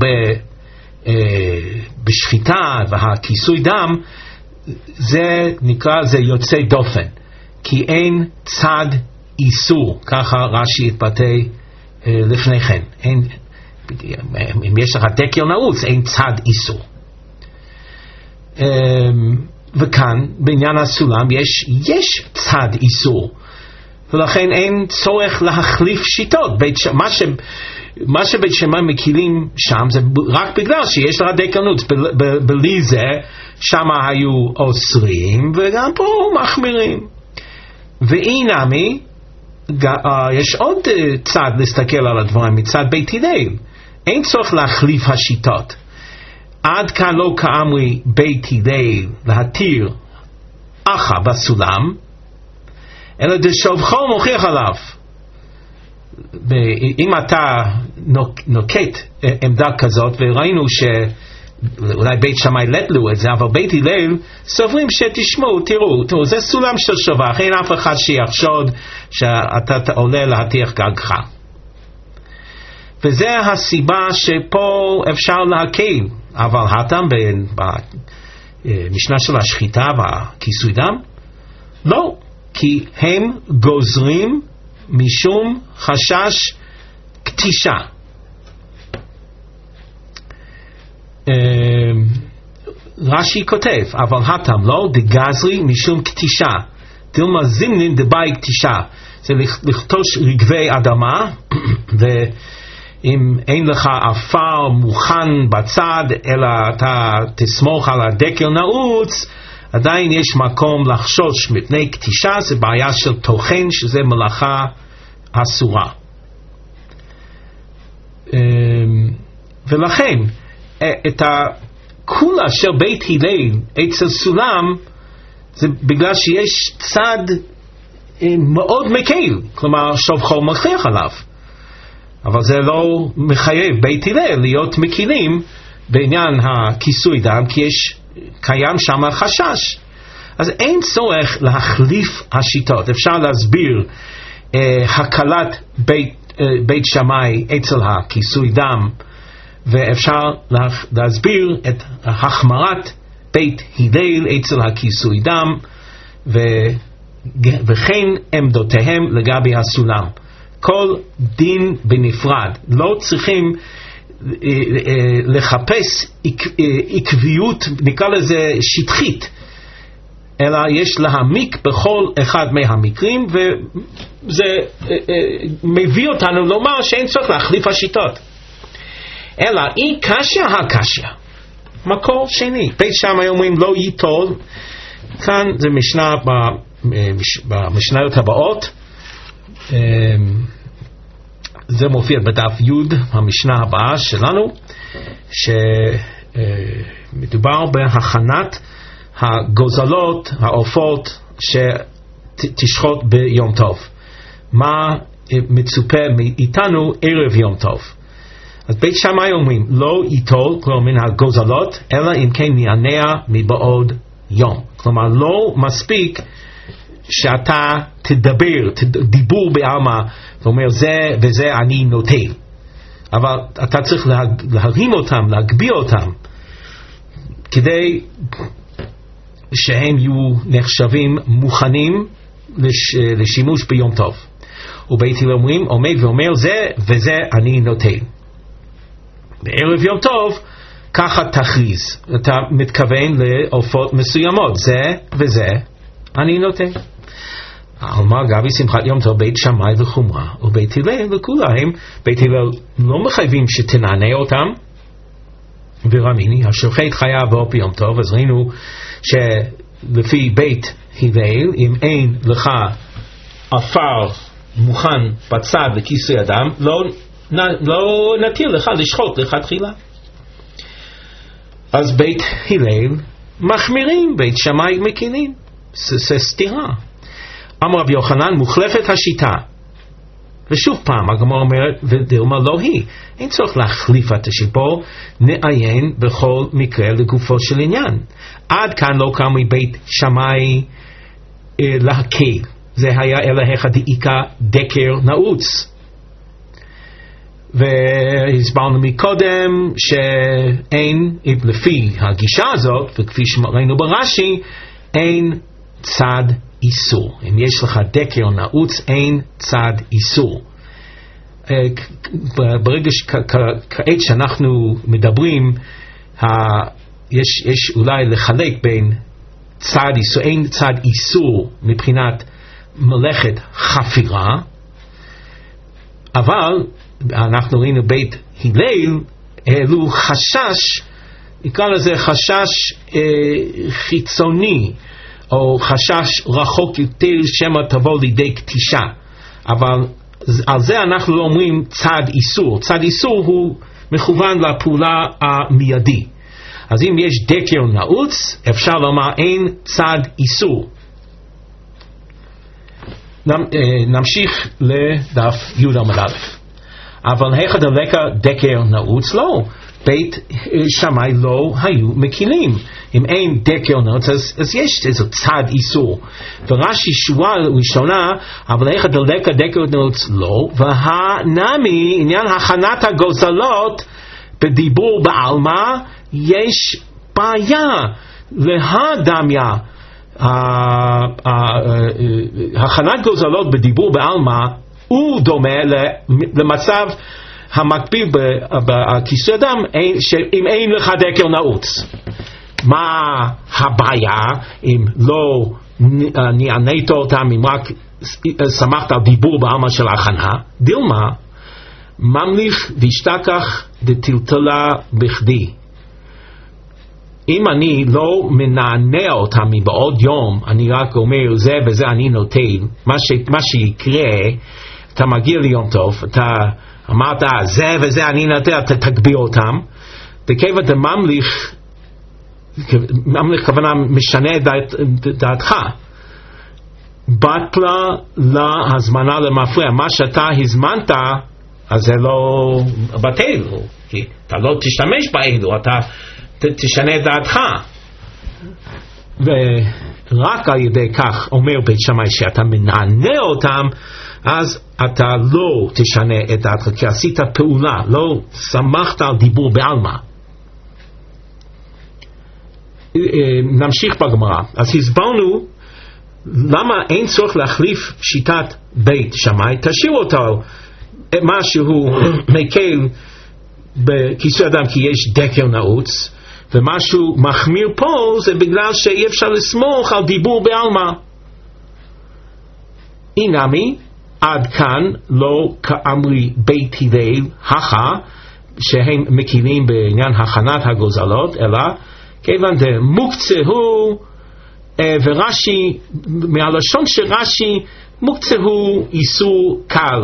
בשחיטה והכיסוי דם, זה נקרא, זה יוצא דופן, כי אין צד איסור, ככה רש"י התבטא לפני כן. אם יש לך דקר נעוץ אין צד איסור. וכאן בעניין הסולם יש צד איסור, ולכן אין צורך להחליף שיטות. מה שבית שמאי מקילים שם זה רק בגלל שיש לך דקר נעוץ. בלי זה שם היו אוסרים וגם פה מחמירים. ואינמי יש עוד צד להסתכל על הדברים מצד בית הלל, אין צורך להחליף השיטות. עד כאן לא כאמרי בית הלל להתיר אחא בסולם, אלא דשובחו מוכיח עליו. אם אתה נוקט עמדה כזאת, וראינו שאולי בית שמאי לטלו את זה, אבל בית הלל סוברים שתשמעו, תראו, זה סולם של שבח, אין אף אחד שיחשוד שאתה עולה להטיח גגך. וזה הסיבה שפה אפשר להקל, אבל הטעם במשנה של השחיטה והכיסוי דם לא, כי הם גוזרים משום חשש קטישה. רש"י כותב, אבל הטעם לא, דגזרי משום קטישה, דילמה זימנין דבאי קטישה, זה לכתוש רגבי אדמה, ואם אין לך אפר מוכן בצד, אלא אתה תסמוך על הדקר נעוץ, עדיין יש מקום לחשוש מפני קטישה, זה בעיה של תוכן, שזה מלאכה אסורה. ולכן, את הכולה של בית הלל אצל סולם, זה בגלל שיש צד מאוד מקל, כלומר שובחו מכריח עליו. אבל זה לא מחייב בית הלל להיות מקילים בעניין הכיסוי דם, כי קיים שם חשש. אז אין צורך להחליף השיטות. אפשר להסביר הקלת בית שמאי אצל הכיסוי דם, ואפשר להסביר את החמרת בית הלל אצל הכיסוי דם, וכן עמדותיהם לגבי הסולם. כל דין בנפרד. לא צריכים לחפש עקביות, נקרא לזה שטחית, אלא יש להעמיק בכל אחד מהמקרים, וזה מביא אותנו לומר שאין צורך להחליף השיטות. אלא אי קשיא הקשיא, מקור שני. בית שמאי אומרים לא ייטול, כאן זה משנה במשניות הבאות, זה מופיע בדף י' המשנה הבאה שלנו, שמדובר בהכנת הגוזלות, העופות שתשחוט ביום טוב. מה מצופה מאיתנו ערב יום טוב? אז בית שמאי אומרים לא ייטול, כלומר מן הגוזלות, אלא אם כן נענע מבעוד יום. כלומר לא מספיק שאתה תדבר, דיבור בעלמא, ואומר זה וזה אני נוטל, אבל אתה צריך להרים אותם, להגביה אותם, כדי שהם יהיו נחשבים מוכנים לשימוש ביום טוב. ובית הלל אומרים, עומד ואומר זה וזה אני נוטל. בערב יום טוב ככה תכריז, אתה מתכוון לעופות מסוימות, זה וזה אני נותן. אמר גבי שמחת יום טוב בית שמאי לחומרה ובית הלל לכולם. בית הלל לא מחייבים שתנענה אותם, ורמיני השוחט חייב באופי יום טוב. אז ראינו שלפי בית הלל, אם אין לך עפר מוכן בצד לכיסוי אדם, לא נתיר לך לשחוט לכתחילה. אז בית הלל מחמירים, בית שמאי מקילים. זה סתירה. אמר רבי יוחנן, מוחלפת השיטה. ושוב פעם הגמרא אומרת, ודילמה לא היא, אין צורך להחליף את השיטה, נעיין בכל מקרה לגופו של עניין. עד כאן לא קם מבית שמאי להקל, זה היה אלהיך דאיקה דקר נעוץ. והסברנו מקודם שאין, לפי הגישה הזאת, וכפי שראינו ברש"י, אין צד איסור. אם יש לך דקר נעוץ, אין צד איסור. ברגע כעת שאנחנו מדברים, יש אולי לחלק בין צד איסור, אין צד איסור מבחינת מלאכת חפירה, אבל אנחנו ראינו בית הלל העלו חשש, נקרא לזה חשש חיצוני, או חשש רחוק יותר שמא תבוא לידי קטישה. אבל על זה אנחנו לא אומרים צד איסור. צד איסור הוא מכוון לפעולה המיידי. אז אם יש דקר נעוץ, אפשר לומר אין צד איסור. נמשיך לדף י' עמוד א'. אבל היכא דלקא דקר נעוץ? לא. בית שמאי לא היו מקילים. אם אין דקר נעוץ, אז יש איזה צד איסור. ורש"י שואל ראשונה, אבל היכא דלקא דקר נעוץ? לא. והנמי, עניין הכנת הגוזלות בדיבור בעלמא, יש בעיה. להדמיה, הכנת גוזלות בדיבור בעלמא, הוא דומה למצב המקביל בכיסוי אדם, אם אין לך דקר נעוץ. מה הבעיה אם לא נענית אותם, אם רק שמחת על דיבור בעלמא של הכנה? דילמה, ממליך וישתכח דטלטלה בכדי. אם אני לא מנענע אותם מבעוד יום, אני רק אומר זה וזה אני נוטל, מה שיקרה, אתה מגיע ליום טוב, אתה אמרת זה וזה אני נוטל, אתה תגביר אותם, וכיוון אתה ממליך כוונה משנה דעתך, בטלה להזמנה למפרע, מה שאתה הזמנת, אז זה לא בטל, כי אתה לא תשתמש באלו, אתה תשנה את דעתך. ורק על ידי כך אומר בית שמאי שאתה מנענע אותם, אז אתה לא תשנה את דעתך, כי עשית פעולה, לא שמחת על דיבור בעלמא. נמשיך בגמרא. אז הסברנו למה אין צורך להחליף שיטת בית שמאי. תשאיר אותו משהו מקל בכיסוי אדם כי יש דקר נעוץ, ומשהו מחמיר פה זה בגלל שאי אפשר לסמוך על דיבור בעלמא. אינמי, עד כאן לא כאמרי בית הלל הכה, שהם מקילים בעניין הכנת הגוזלות, אלא כיוון דמוקצה הוא, ורש"י, מהלשון של רש"י, מוקצה הוא איסור קל,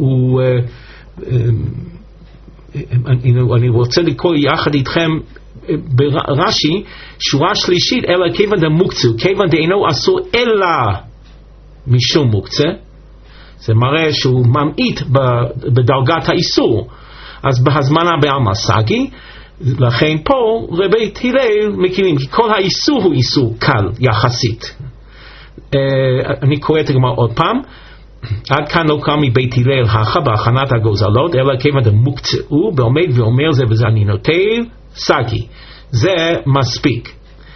אני רוצה לקרוא יחד איתכם ברש"י שורה שלישית, אלא כיוון דמוקצה, כיוון דאינו אסור אלא משום מוקצה, זה מראה שהוא ממעיט בדרגת האיסור. אז בהזמנה בעלמא סגי, לכן פה בית הלל מקילים, כי כל האיסור הוא איסור קל יחסית. אני קורא את הגמרא עוד פעם. עד כאן לא קם מבית הלל הכה בהכנת הגוזלות, אלא כיוון דמוקצאו בעומד ואומר זה וזה אני נוטל סגי, זה מספיק.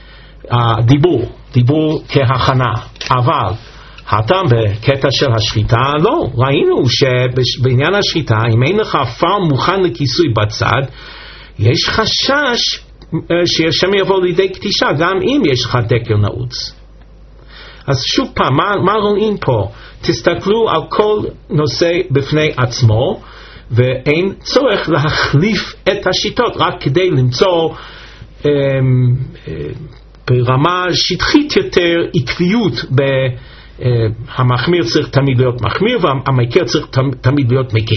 דיבור כהכנה. אבל הטעם בקטע של השחיטה לא, ראינו שבעניין השחיטה אם אין לך עפר מוכן לכיסוי בצד, יש חשש שהשם יבוא לידי קטישה גם אם יש לך דקל נעוץ. אז שוב פעם, מה רואים פה? תסתכלו על כל נושא בפני עצמו, ואין צורך להחליף את השיטות רק כדי למצוא ברמה שטחית יותר עקביות. המחמיר צריך תמיד להיות מחמיר והמקל צריך תמיד להיות מקל.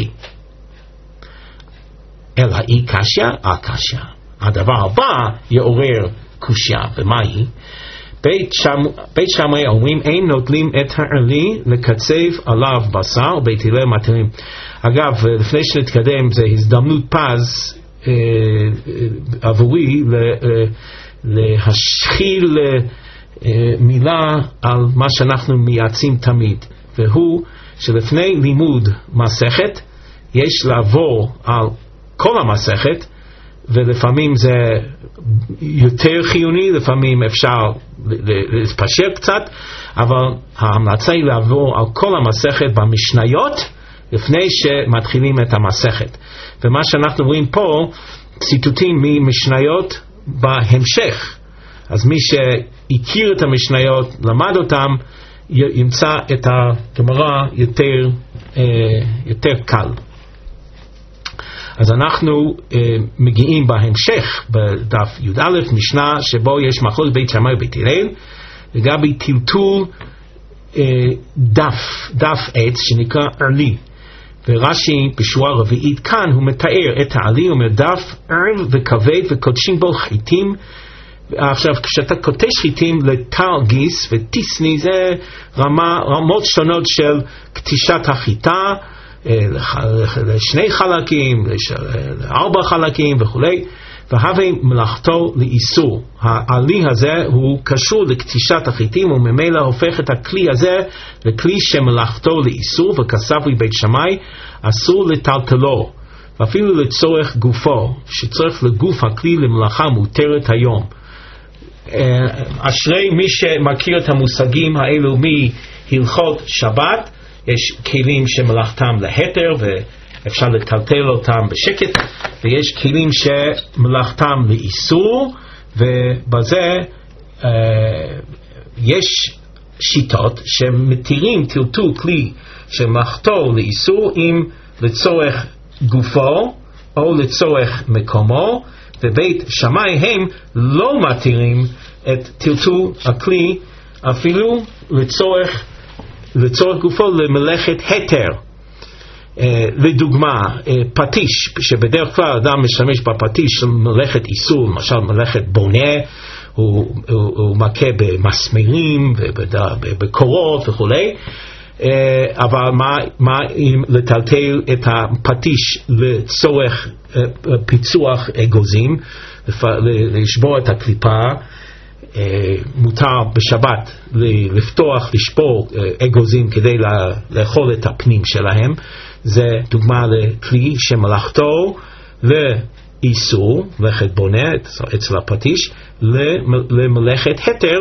אלא היא קשיא, הקשיא. הדבר הבא יעורר קושיה, ומה היא? בית שמאי אומרים אין נוטלים את הערלי לקצב עליו בשר ובית הלל מתירים. אגב, לפני שנתקדם, זו הזדמנות פז עבורי להשחיל מילה על מה שאנחנו מייעצים תמיד, והוא שלפני לימוד מסכת יש לעבור על כל המסכת, ולפעמים זה יותר חיוני, לפעמים אפשר להתפשר קצת, אבל ההמלצה היא לעבור על כל המסכת במשניות לפני שמתחילים את המסכת. ומה שאנחנו רואים פה, ציטוטים ממשניות בהמשך. אז מי שהכיר את המשניות, למד אותם, ימצא את הגמרא יותר קל. אז אנחנו מגיעים בהמשך בדף י"א משנה שבו יש מחלוקת בית שמאי ובית הלל לגבי טלטול דף עץ שנקרא ערלי. ורש"י בשורה רביעית כאן הוא מתאר את הערלי, הוא אומר דף ערל וכבד וקודשים בו חיטים. עכשיו כשאתה קוטש חיטים לטל גיס וטיסני זה רמות שונות של קטישת החיטה, לשני חלקים, לארבע חלקים וכולי, והווה מלאכתו לאיסור. העלי הזה הוא קשור לקטישת החיטים וממילא הופך את הכלי הזה לכלי שמלאכתו לאיסור, וכסף בית שמאי אסור לטלטלו ואפילו לצורך גופו, שצריך לגוף הכלי למלאכה מותרת היום. אשרי מי שמכיר את המושגים האלו מהלכות שבת. יש כלים שמלאכתם להתר ואפשר לטלטל אותם בשקט, ויש כלים שמלאכתם לאיסור, ובזה יש שיטות שמתירים טלטול כלי שמלאכתו לאיסור אם לצורך גופו או לצורך מקומו, ובית שמאי הם לא מתירים את טלטול הכלי אפילו לצורך גופו למלאכת התר. לדוגמה, פטיש, שבדרך כלל אדם משתמש בפטיש של מלאכת איסור, למשל מלאכת בונה, הוא מכה במסמרים ובקורות וכו'. אבל מה אם לטלטל את הפטיש לצורך פיצוח אגוזים, לשבור את הקליפה? מותר בשבת לפתוח, לשבור אגוזים כדי לאכול את הפנים שלהם. זה דוגמה לכלי שמלאכתו לאיסור, מלאכת בונה אצל הפטיש, למלאכת התר,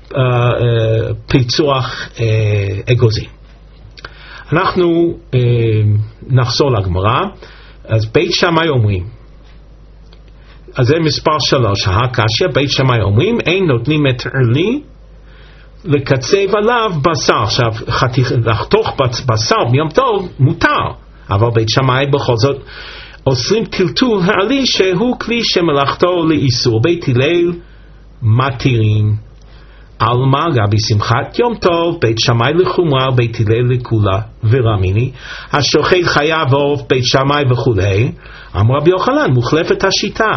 פיצוח אגוזים. אנחנו נחזור לגמרא. אז בית שמאי אומרים, אז זה מספר 3, הקשיא, בית שמאי אומרים אין נותנים את ערלי לקצב עליו בשר. עכשיו לחתוך בשר ביום טוב מותר, אבל בית שמאי בכל זאת אוסרים טלטול הערלי שהוא כלי שמלאכתו לאיסור. בית הלל מתירים. עלמא גבי שמחת יום טוב, בית שמאי לחומרה, בית הלל לכולה ורמיני. השוחט חייב עוף, בית שמאי וכולי. אמר רבי יוחנן מוחלפת השיטה.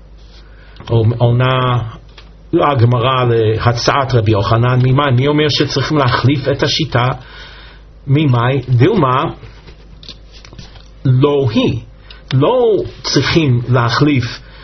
עונה הגמרא להצעת רבי יוחנן, ממאי? מי אומר שצריכים להחליף את השיטה? ממאי? דילמה לא צריכים להחליף,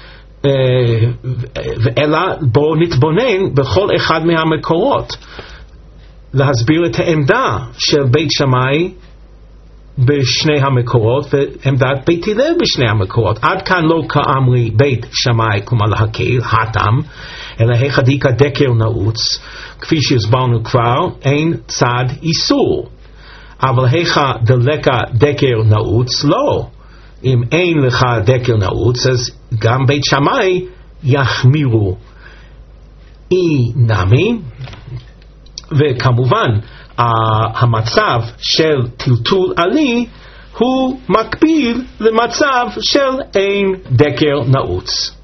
אלא בואו נתבונן בכל אחד מהמקורות להסביר את העמדה של בית שמאי בשני המקורות ועמדת בית הלל בשני המקורות. עד כאן לא כאמרי בית שמאי כלומר להקל הטעם, אלא היכא דקל נעוץ, כפי שהסברנו כבר אין צד איסור. אבל היכא דלקה דקל נעוץ לא, אם אין לך דקל נעוץ, אז גם בית שמאי יחמירו. אי נמי, וכמובן המצב של טלטול עלי הוא מקביל למצב של אין דקל נעוץ.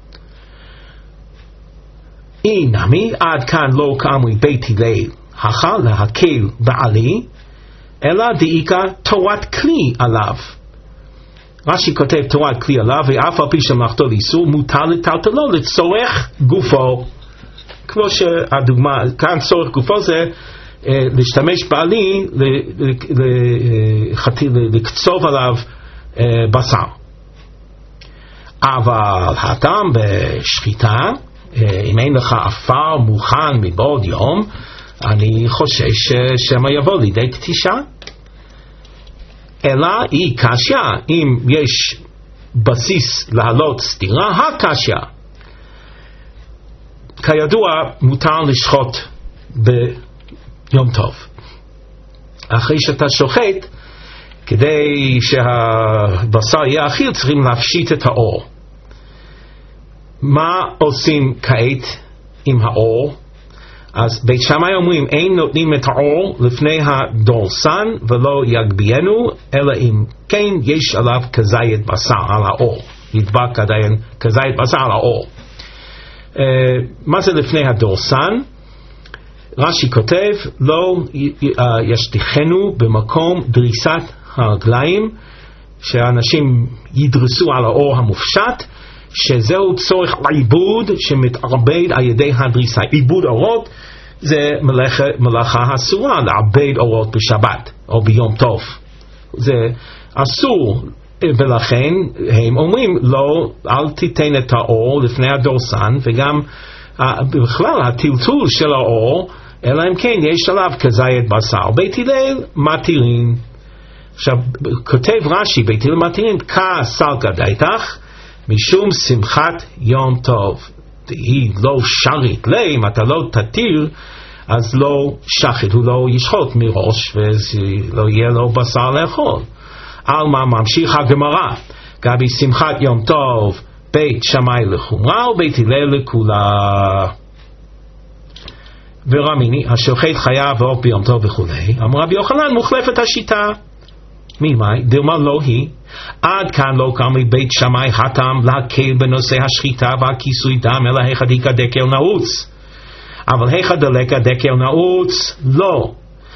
אי נמי, עד כאן לא כאמרי בית הלל הכה להקל בעלי, אלא דאיקה תורת כלי עליו. רש"י כותב תורת כלי עליו, ואף על פי שמלאכתו לאיסור, מותר לטלטלו לצורך גופו. כמו שהדוגמה, כאן צורך גופו זה להשתמש בעלי לקצוב עליו בשר. אבל הטעם בשחיטה, אם אין לך אפר מוכן מבעוד יום, אני חושש שמא יבוא לידי קטישה. אלא היא קשיא, אם יש בסיס להעלות סתירה, הקשיא. כידוע מותר לשחוט ביום טוב. אחרי שאתה שוחט, כדי שהבשר יהיה אכיל, צריכים להפשיט את האור. מה עושים כעת עם האור? אז בית שמאי אומרים, אין נותנים את האור לפני הדורסן ולא יגבינו, אלא אם כן יש עליו כזית בשר על האור. ידבק עדיין כזית בשר על האור. מה זה לפני הדורסן? רש"י כותב, לא ישתיכנו במקום דריסת הרגליים, שאנשים ידרסו על האור המופשט, שזהו צורך עיבוד שמתעבד על ידי הדריסה. עיבוד אורות זה מלאכה אסורה, לעבד אורות בשבת או ביום טוב. זה אסור, ולכן הם אומרים לא, אל תיתן את האור לפני הדורסן, וגם בכלל הטלטול של האור, אלא אם כן יש עליו כזית בשר. בית הלל מתירים. עכשיו כותב רש"י, בית הלל מתירים כסלקא דייתך, משום שמחת יום טוב. היא לא שרית לי, אם אתה לא תתיר, אז לא שחט, הוא לא ישחוט מראש, ולא יהיה לו בשר לאכול. על מה ממשיך הגמרא? גבי שמחת יום טוב, בית שמאי לחומרה ובית הלל לכולה. ורמיני, השוחט חייב ועוף ביום טוב וכו'. אמר רבי יוחנן, מוחלפת השיטה. ממאי, דלמה לא היא, עד כאן לא קמי בית שמאי הטעם להקל בנושא השחיטה והכיסוי דם, אלא היכא דיקא דקל נעוץ. אבל היכא דלקא דקל נעוץ לא.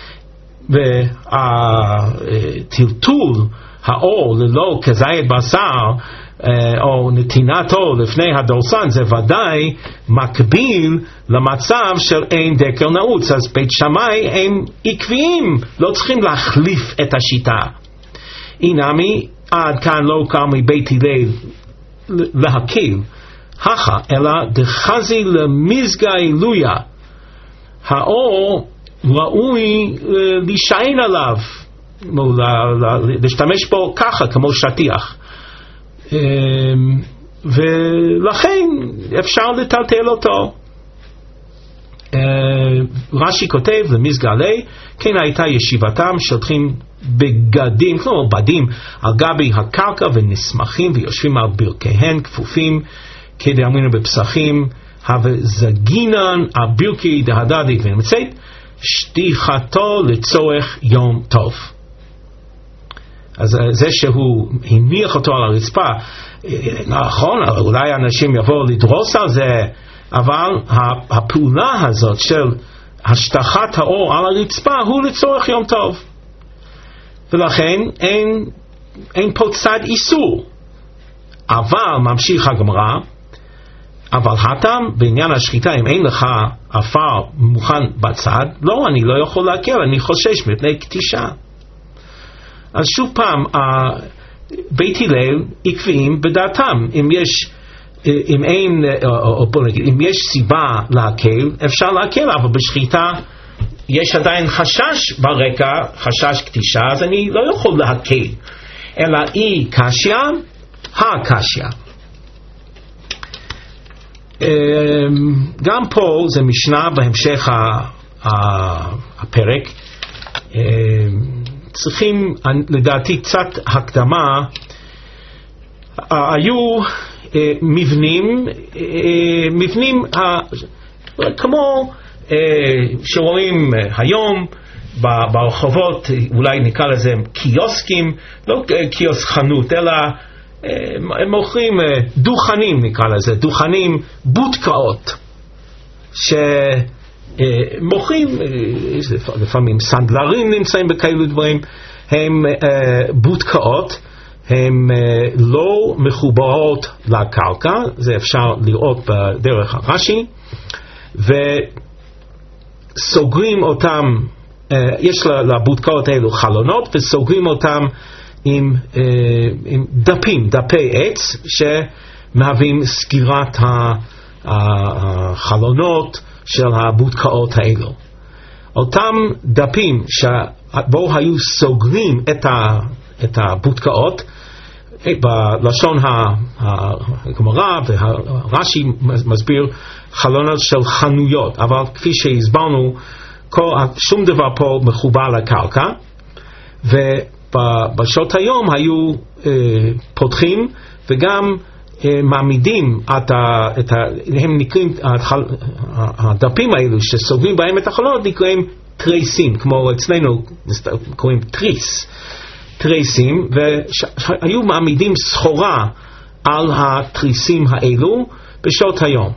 והטלטול האור ללא כזית בשר, או נתינתו לפני הדורסן, זה ודאי מקביל למצב של אין דקל נעוץ. אז בית שמאי הם עקביים, לא צריכים להחליף את השיטה. אינמי, עד כאן לא קמי בית הלל להקל הכה, אלא דחזי למזגי לויה, האור ראוי להישען עליו, להשתמש בו ככה כמו שטיח, ולכן אפשר לטלטל אותו. רש"י כותב למזגלי, כן הייתה ישיבתם, שולחים בגדים, כמו בדים, על גבי הקרקע ונסמכים ויושבים על ברכיהן כפופים, כדאמרינו בפסחים, הזגינן על ברכי דהדדי ומצאת, שטיחתו לצורך יום טוב. אז זה שהוא הניח אותו על הרצפה, נכון, אולי אנשים יבואו לדרוס על זה, אבל הפעולה הזאת של השטחת האור על הרצפה הוא לצורך יום טוב. ולכן אין פה צד איסור. אבל ממשיך הגמרא, אבל הטעם בעניין השחיטה, אם אין לך אפר מוכן בצד, לא, אני לא יכול להקל, אני חושש מפני קטישה. אז שוב פעם, בית הלל עקביים בדעתם. אם יש סיבה להקל, אפשר להקל, אבל בשחיטה יש עדיין חשש ברקע, חשש קטישה, אז אני לא יכול להקל, אלא היא קשיא, הקשיא. גם פה זה משנה בהמשך הפרק, צריכים לדעתי קצת הקדמה, היו מבנים כמו שרואים היום ברחובות, אולי נקרא לזה קיוסקים, לא קיוסק חנות, אלא הם מוכרים דוכנים, נקרא לזה, דוכנים, בודקאות, שמוכרים, לפעמים סנדלרים נמצאים בכאלו דברים, הם בודקאות, הן לא מחוברות לקרקע, זה אפשר לראות בדרך הרש"י, וסוגרים אותם, יש לבודקאות האלו חלונות, וסוגרים אותם עם דפי עץ, שמהווים סגירת החלונות של הבודקאות האלו. אותם דפים שבו היו סוגרים את הבודקאות, בלשון הגמרא והרש"י מסביר חלונות של חנויות, אבל כפי שהסברנו, שום דבר פה מחובר לקרקע, ובשעות היום היו פותחים וגם מעמידים הם נקראים, הדפים האלו שסוגרים בהם את החלונות נקראים טרייסים, כמו אצלנו קוראים טרייסים, והיו מעמידים סחורה על הטריסים האלו בשעות היום.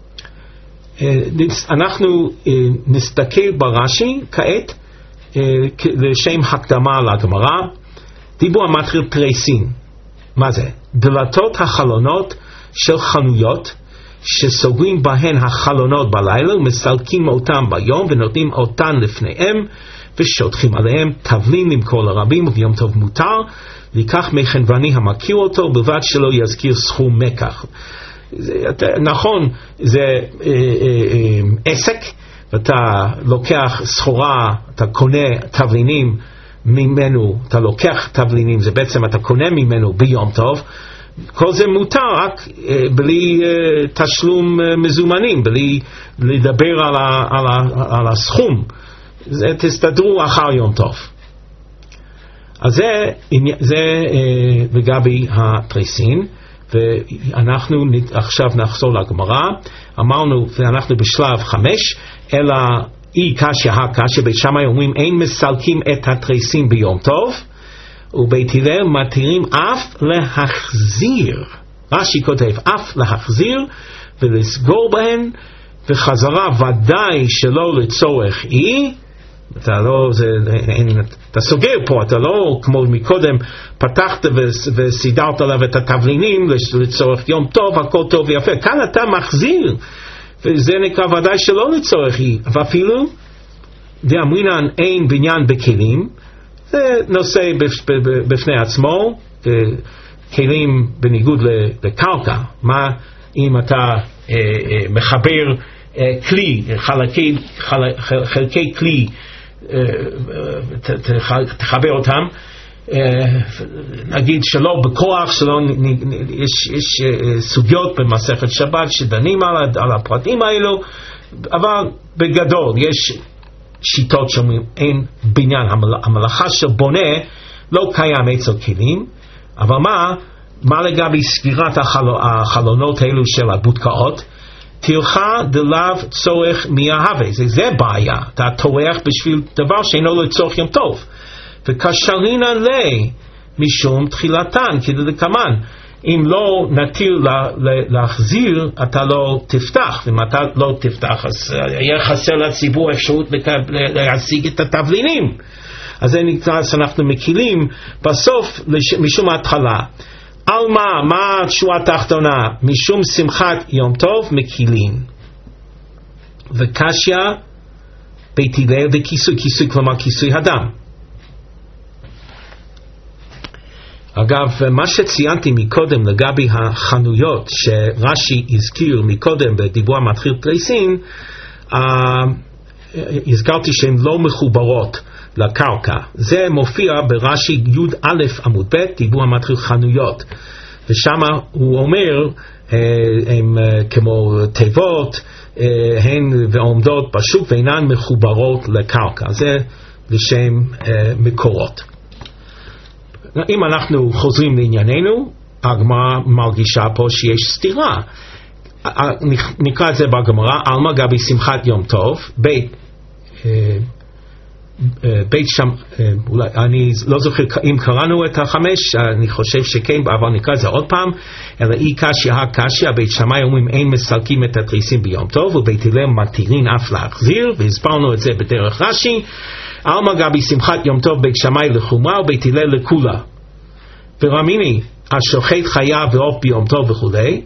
אנחנו נסתכל ברש"י כעת לשם הקדמה לגמרא. דיבור המתחיל טרייסים, מה זה? דלתות החלונות של חנויות שסוגרים בהן החלונות בלילה ומסלקים אותם ביום ונותנים אותן לפניהם ושותחים עליהם תבלין למכור לרבים, וביום טוב מותר לקח מחנווני המכיר אותו בלבד שלא יזכיר סכום מקח. נכון, זה עסק, ואתה לוקח סחורה, אתה קונה תבלינים ממנו, אתה לוקח תבלינים, זה בעצם אתה קונה ממנו ביום טוב, כל זה מותר רק בלי תשלום מזומנים, בלי לדבר על הסכום. תסתדרו אחר יום טוב. אז זה לגבי הטריסין, ואנחנו עכשיו נחזור לגמרא. אמרנו, ואנחנו בשלב 5, אלא אי קשיא הקשיא, בית שמאי אומרים אין מסלקים את הטריסין ביום טוב, ובית הלל מתירים אף להחזיר, רש"י כותב אף להחזיר ולסגור בהן, וחזרה ודאי שלא לצורך אי. אתה סוגר פה, אתה לא כמו מקודם פתחת וסידרת עליו את התבלינים לצורך יום טוב, הכל טוב ויפה. כאן אתה מחזיר, וזה נקרא ודאי שלא לצורך אי. ואפילו דאמרינן אין בניין בכלים, זה נושא בפני עצמו. כלים בניגוד לקרקע, מה אם אתה מחבר כלי, חלקי כלי, תחבר אותם, נגיד שלא בכוח, יש סוגיות במסכת שבת שדנים על הפרטים האלו, אבל בגדול יש שיטות שאומרים אין בניין, המלאכה של בונה לא קיים אצל כלים. אבל מה לגבי סגירת החלונות האלו של הבודקאות? טרחה דלאו צורך מיהווה, זה בעיה, אתה טורח בשביל דבר שאינו לצורך יום טוב. וקשרינן לי משום תחילתן כדלקמן, אם לא נתיר להחזיר אתה לא תפתח, ואם אתה לא תפתח אז יהיה חסר לציבור אפשרות להשיג את התבלינים. אז זה נקרא שאנחנו מקילים בסוף משום ההתחלה. על מה התשואה התחתונה? משום שמחת יום טוב מקילים. וקשיא בית הלל וכיסוי, כיסוי כלומר כיסוי הדם. אגב, מה שציינתי מקודם לגבי החנויות שרש"י הזכיר מקודם בדיבור המתחיל טרייסין, הזכרתי שהן לא מחוברות לקרקע. זה מופיע ברש"י י"א עמוד ב', דיבור המתחיל חנויות, ושם הוא אומר הם כמו תיבות, הן ועומדות בשוק ואינן מחוברות לקרקע. זה לשם מקורות. אם אנחנו חוזרים לענייננו, הגמרא מרגישה פה שיש סתירה. נקרא את זה בגמרא, עלמא גבי שמחת יום טוב, בית שם, אולי, אני לא זוכר אם קראנו את החמש, אני חושב שכן, אבל נקרא את זה עוד פעם, אלא אי קשיא הקשיא, בית שמאי אומרים אין מסלקים את התריסים ביום טוב, ובית הלל מתירין אף להחזיר, והסברנו את זה בדרך רש"י, עלמא גבי שמחת יום טוב בית שמאי לחומרה, ובית הלל לכולה. ורמיני, השוחט חיה ועוף ביום טוב וכולי,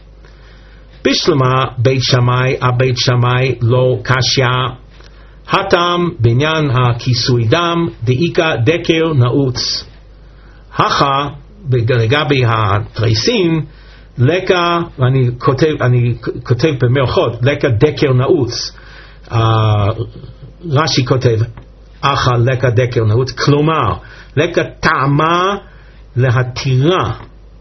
בשלמה בית שמאי, הבית שמאי לא קשיא, הטעם בעניין הכיסוי דם דאיקה דקר נעוץ, הכה לגבי התריסים לקה, ואני כותב במרכאות לקה דקר נעוץ, רש"י כותב הכה לקה דקר נעוץ, כלומר לקה טעמה להתירה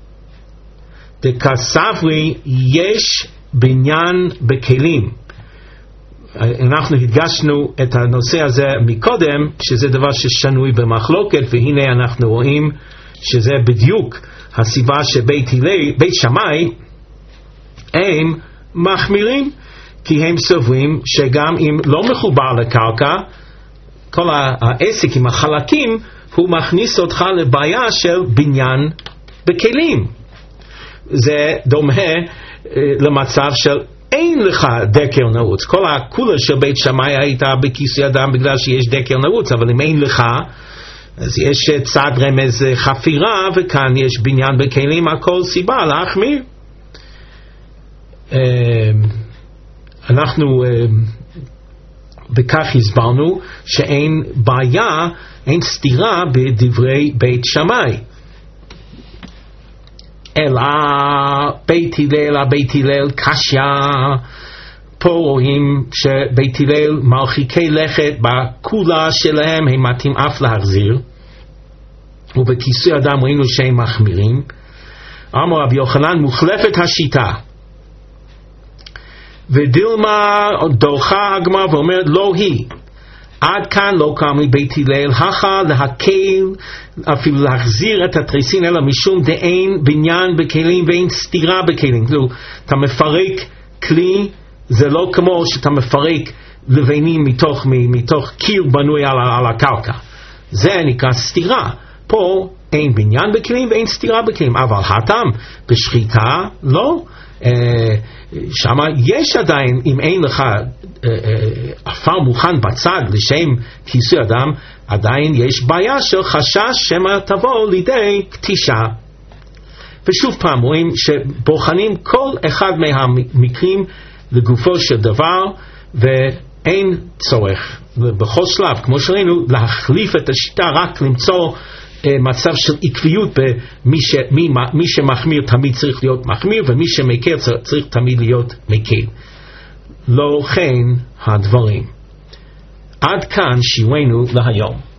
דקסברי יש בניין בכלים. אנחנו הדגשנו את הנושא הזה מקודם, שזה דבר ששנוי במחלוקת, והנה אנחנו רואים שזה בדיוק הסיבה שבית שמאי הם מחמירים, כי הם סוברים שגם אם לא מחובר לקרקע, כל העסק עם החלקים הוא מכניס אותך לבעיה של בניין בכלים. זה דומה למצב של אין לך דקר נעוץ. כל הכולה של בית שמאי הייתה בכיסוי אדם בגלל שיש דקר נעוץ, אבל אם אין לך, אז יש צד רמז חפירה, וכאן יש בניין בכלים, הכל סיבה להחמיר. אנחנו בכך הסברנו שאין בעיה, אין סתירה בדברי בית שמאי. אלא בית הלל קשיא, פה רואים שבית הלל מרחיקי לכת בכולה שלהם, הם מתאים אף להחזיר, ובכיסוי אדם ראינו שהם מחמירים. אמר רבי יוחנן מוחלפת השיטה, ודילמה דוחה הגמרא ואומרת לא היא, עד כאן לא קם מבית הלל הכה להקל אפילו להחזיר את התריסין, אלא משום דאין בניין בכלים ואין סתירה בכלים. אתה מפרק כלי, זה לא כמו שאתה מפרק לבנים מתוך קיר בנוי על הקרקע, זה נקרא סתירה. פה אין בניין בכלים ואין סתירה בכלים, אבל הטעם בשחיטה לא, שמה יש עדיין, אם אין לך אפר מוכן בצד לשם כיסוי אדם, עדיין יש בעיה של חשש שמא תבוא לידי קטישה. ושוב פעם רואים שבוחנים כל אחד מהמקרים לגופו של דבר, ואין צורך בכל שלב, כמו שראינו, להחליף את השיטה, רק למצוא מצב של עקביות במי שמחמיר תמיד צריך להיות מחמיר, ומי שמקל צריך תמיד להיות מקל. לא כן הדברים. עד כאן שיעורנו להיום.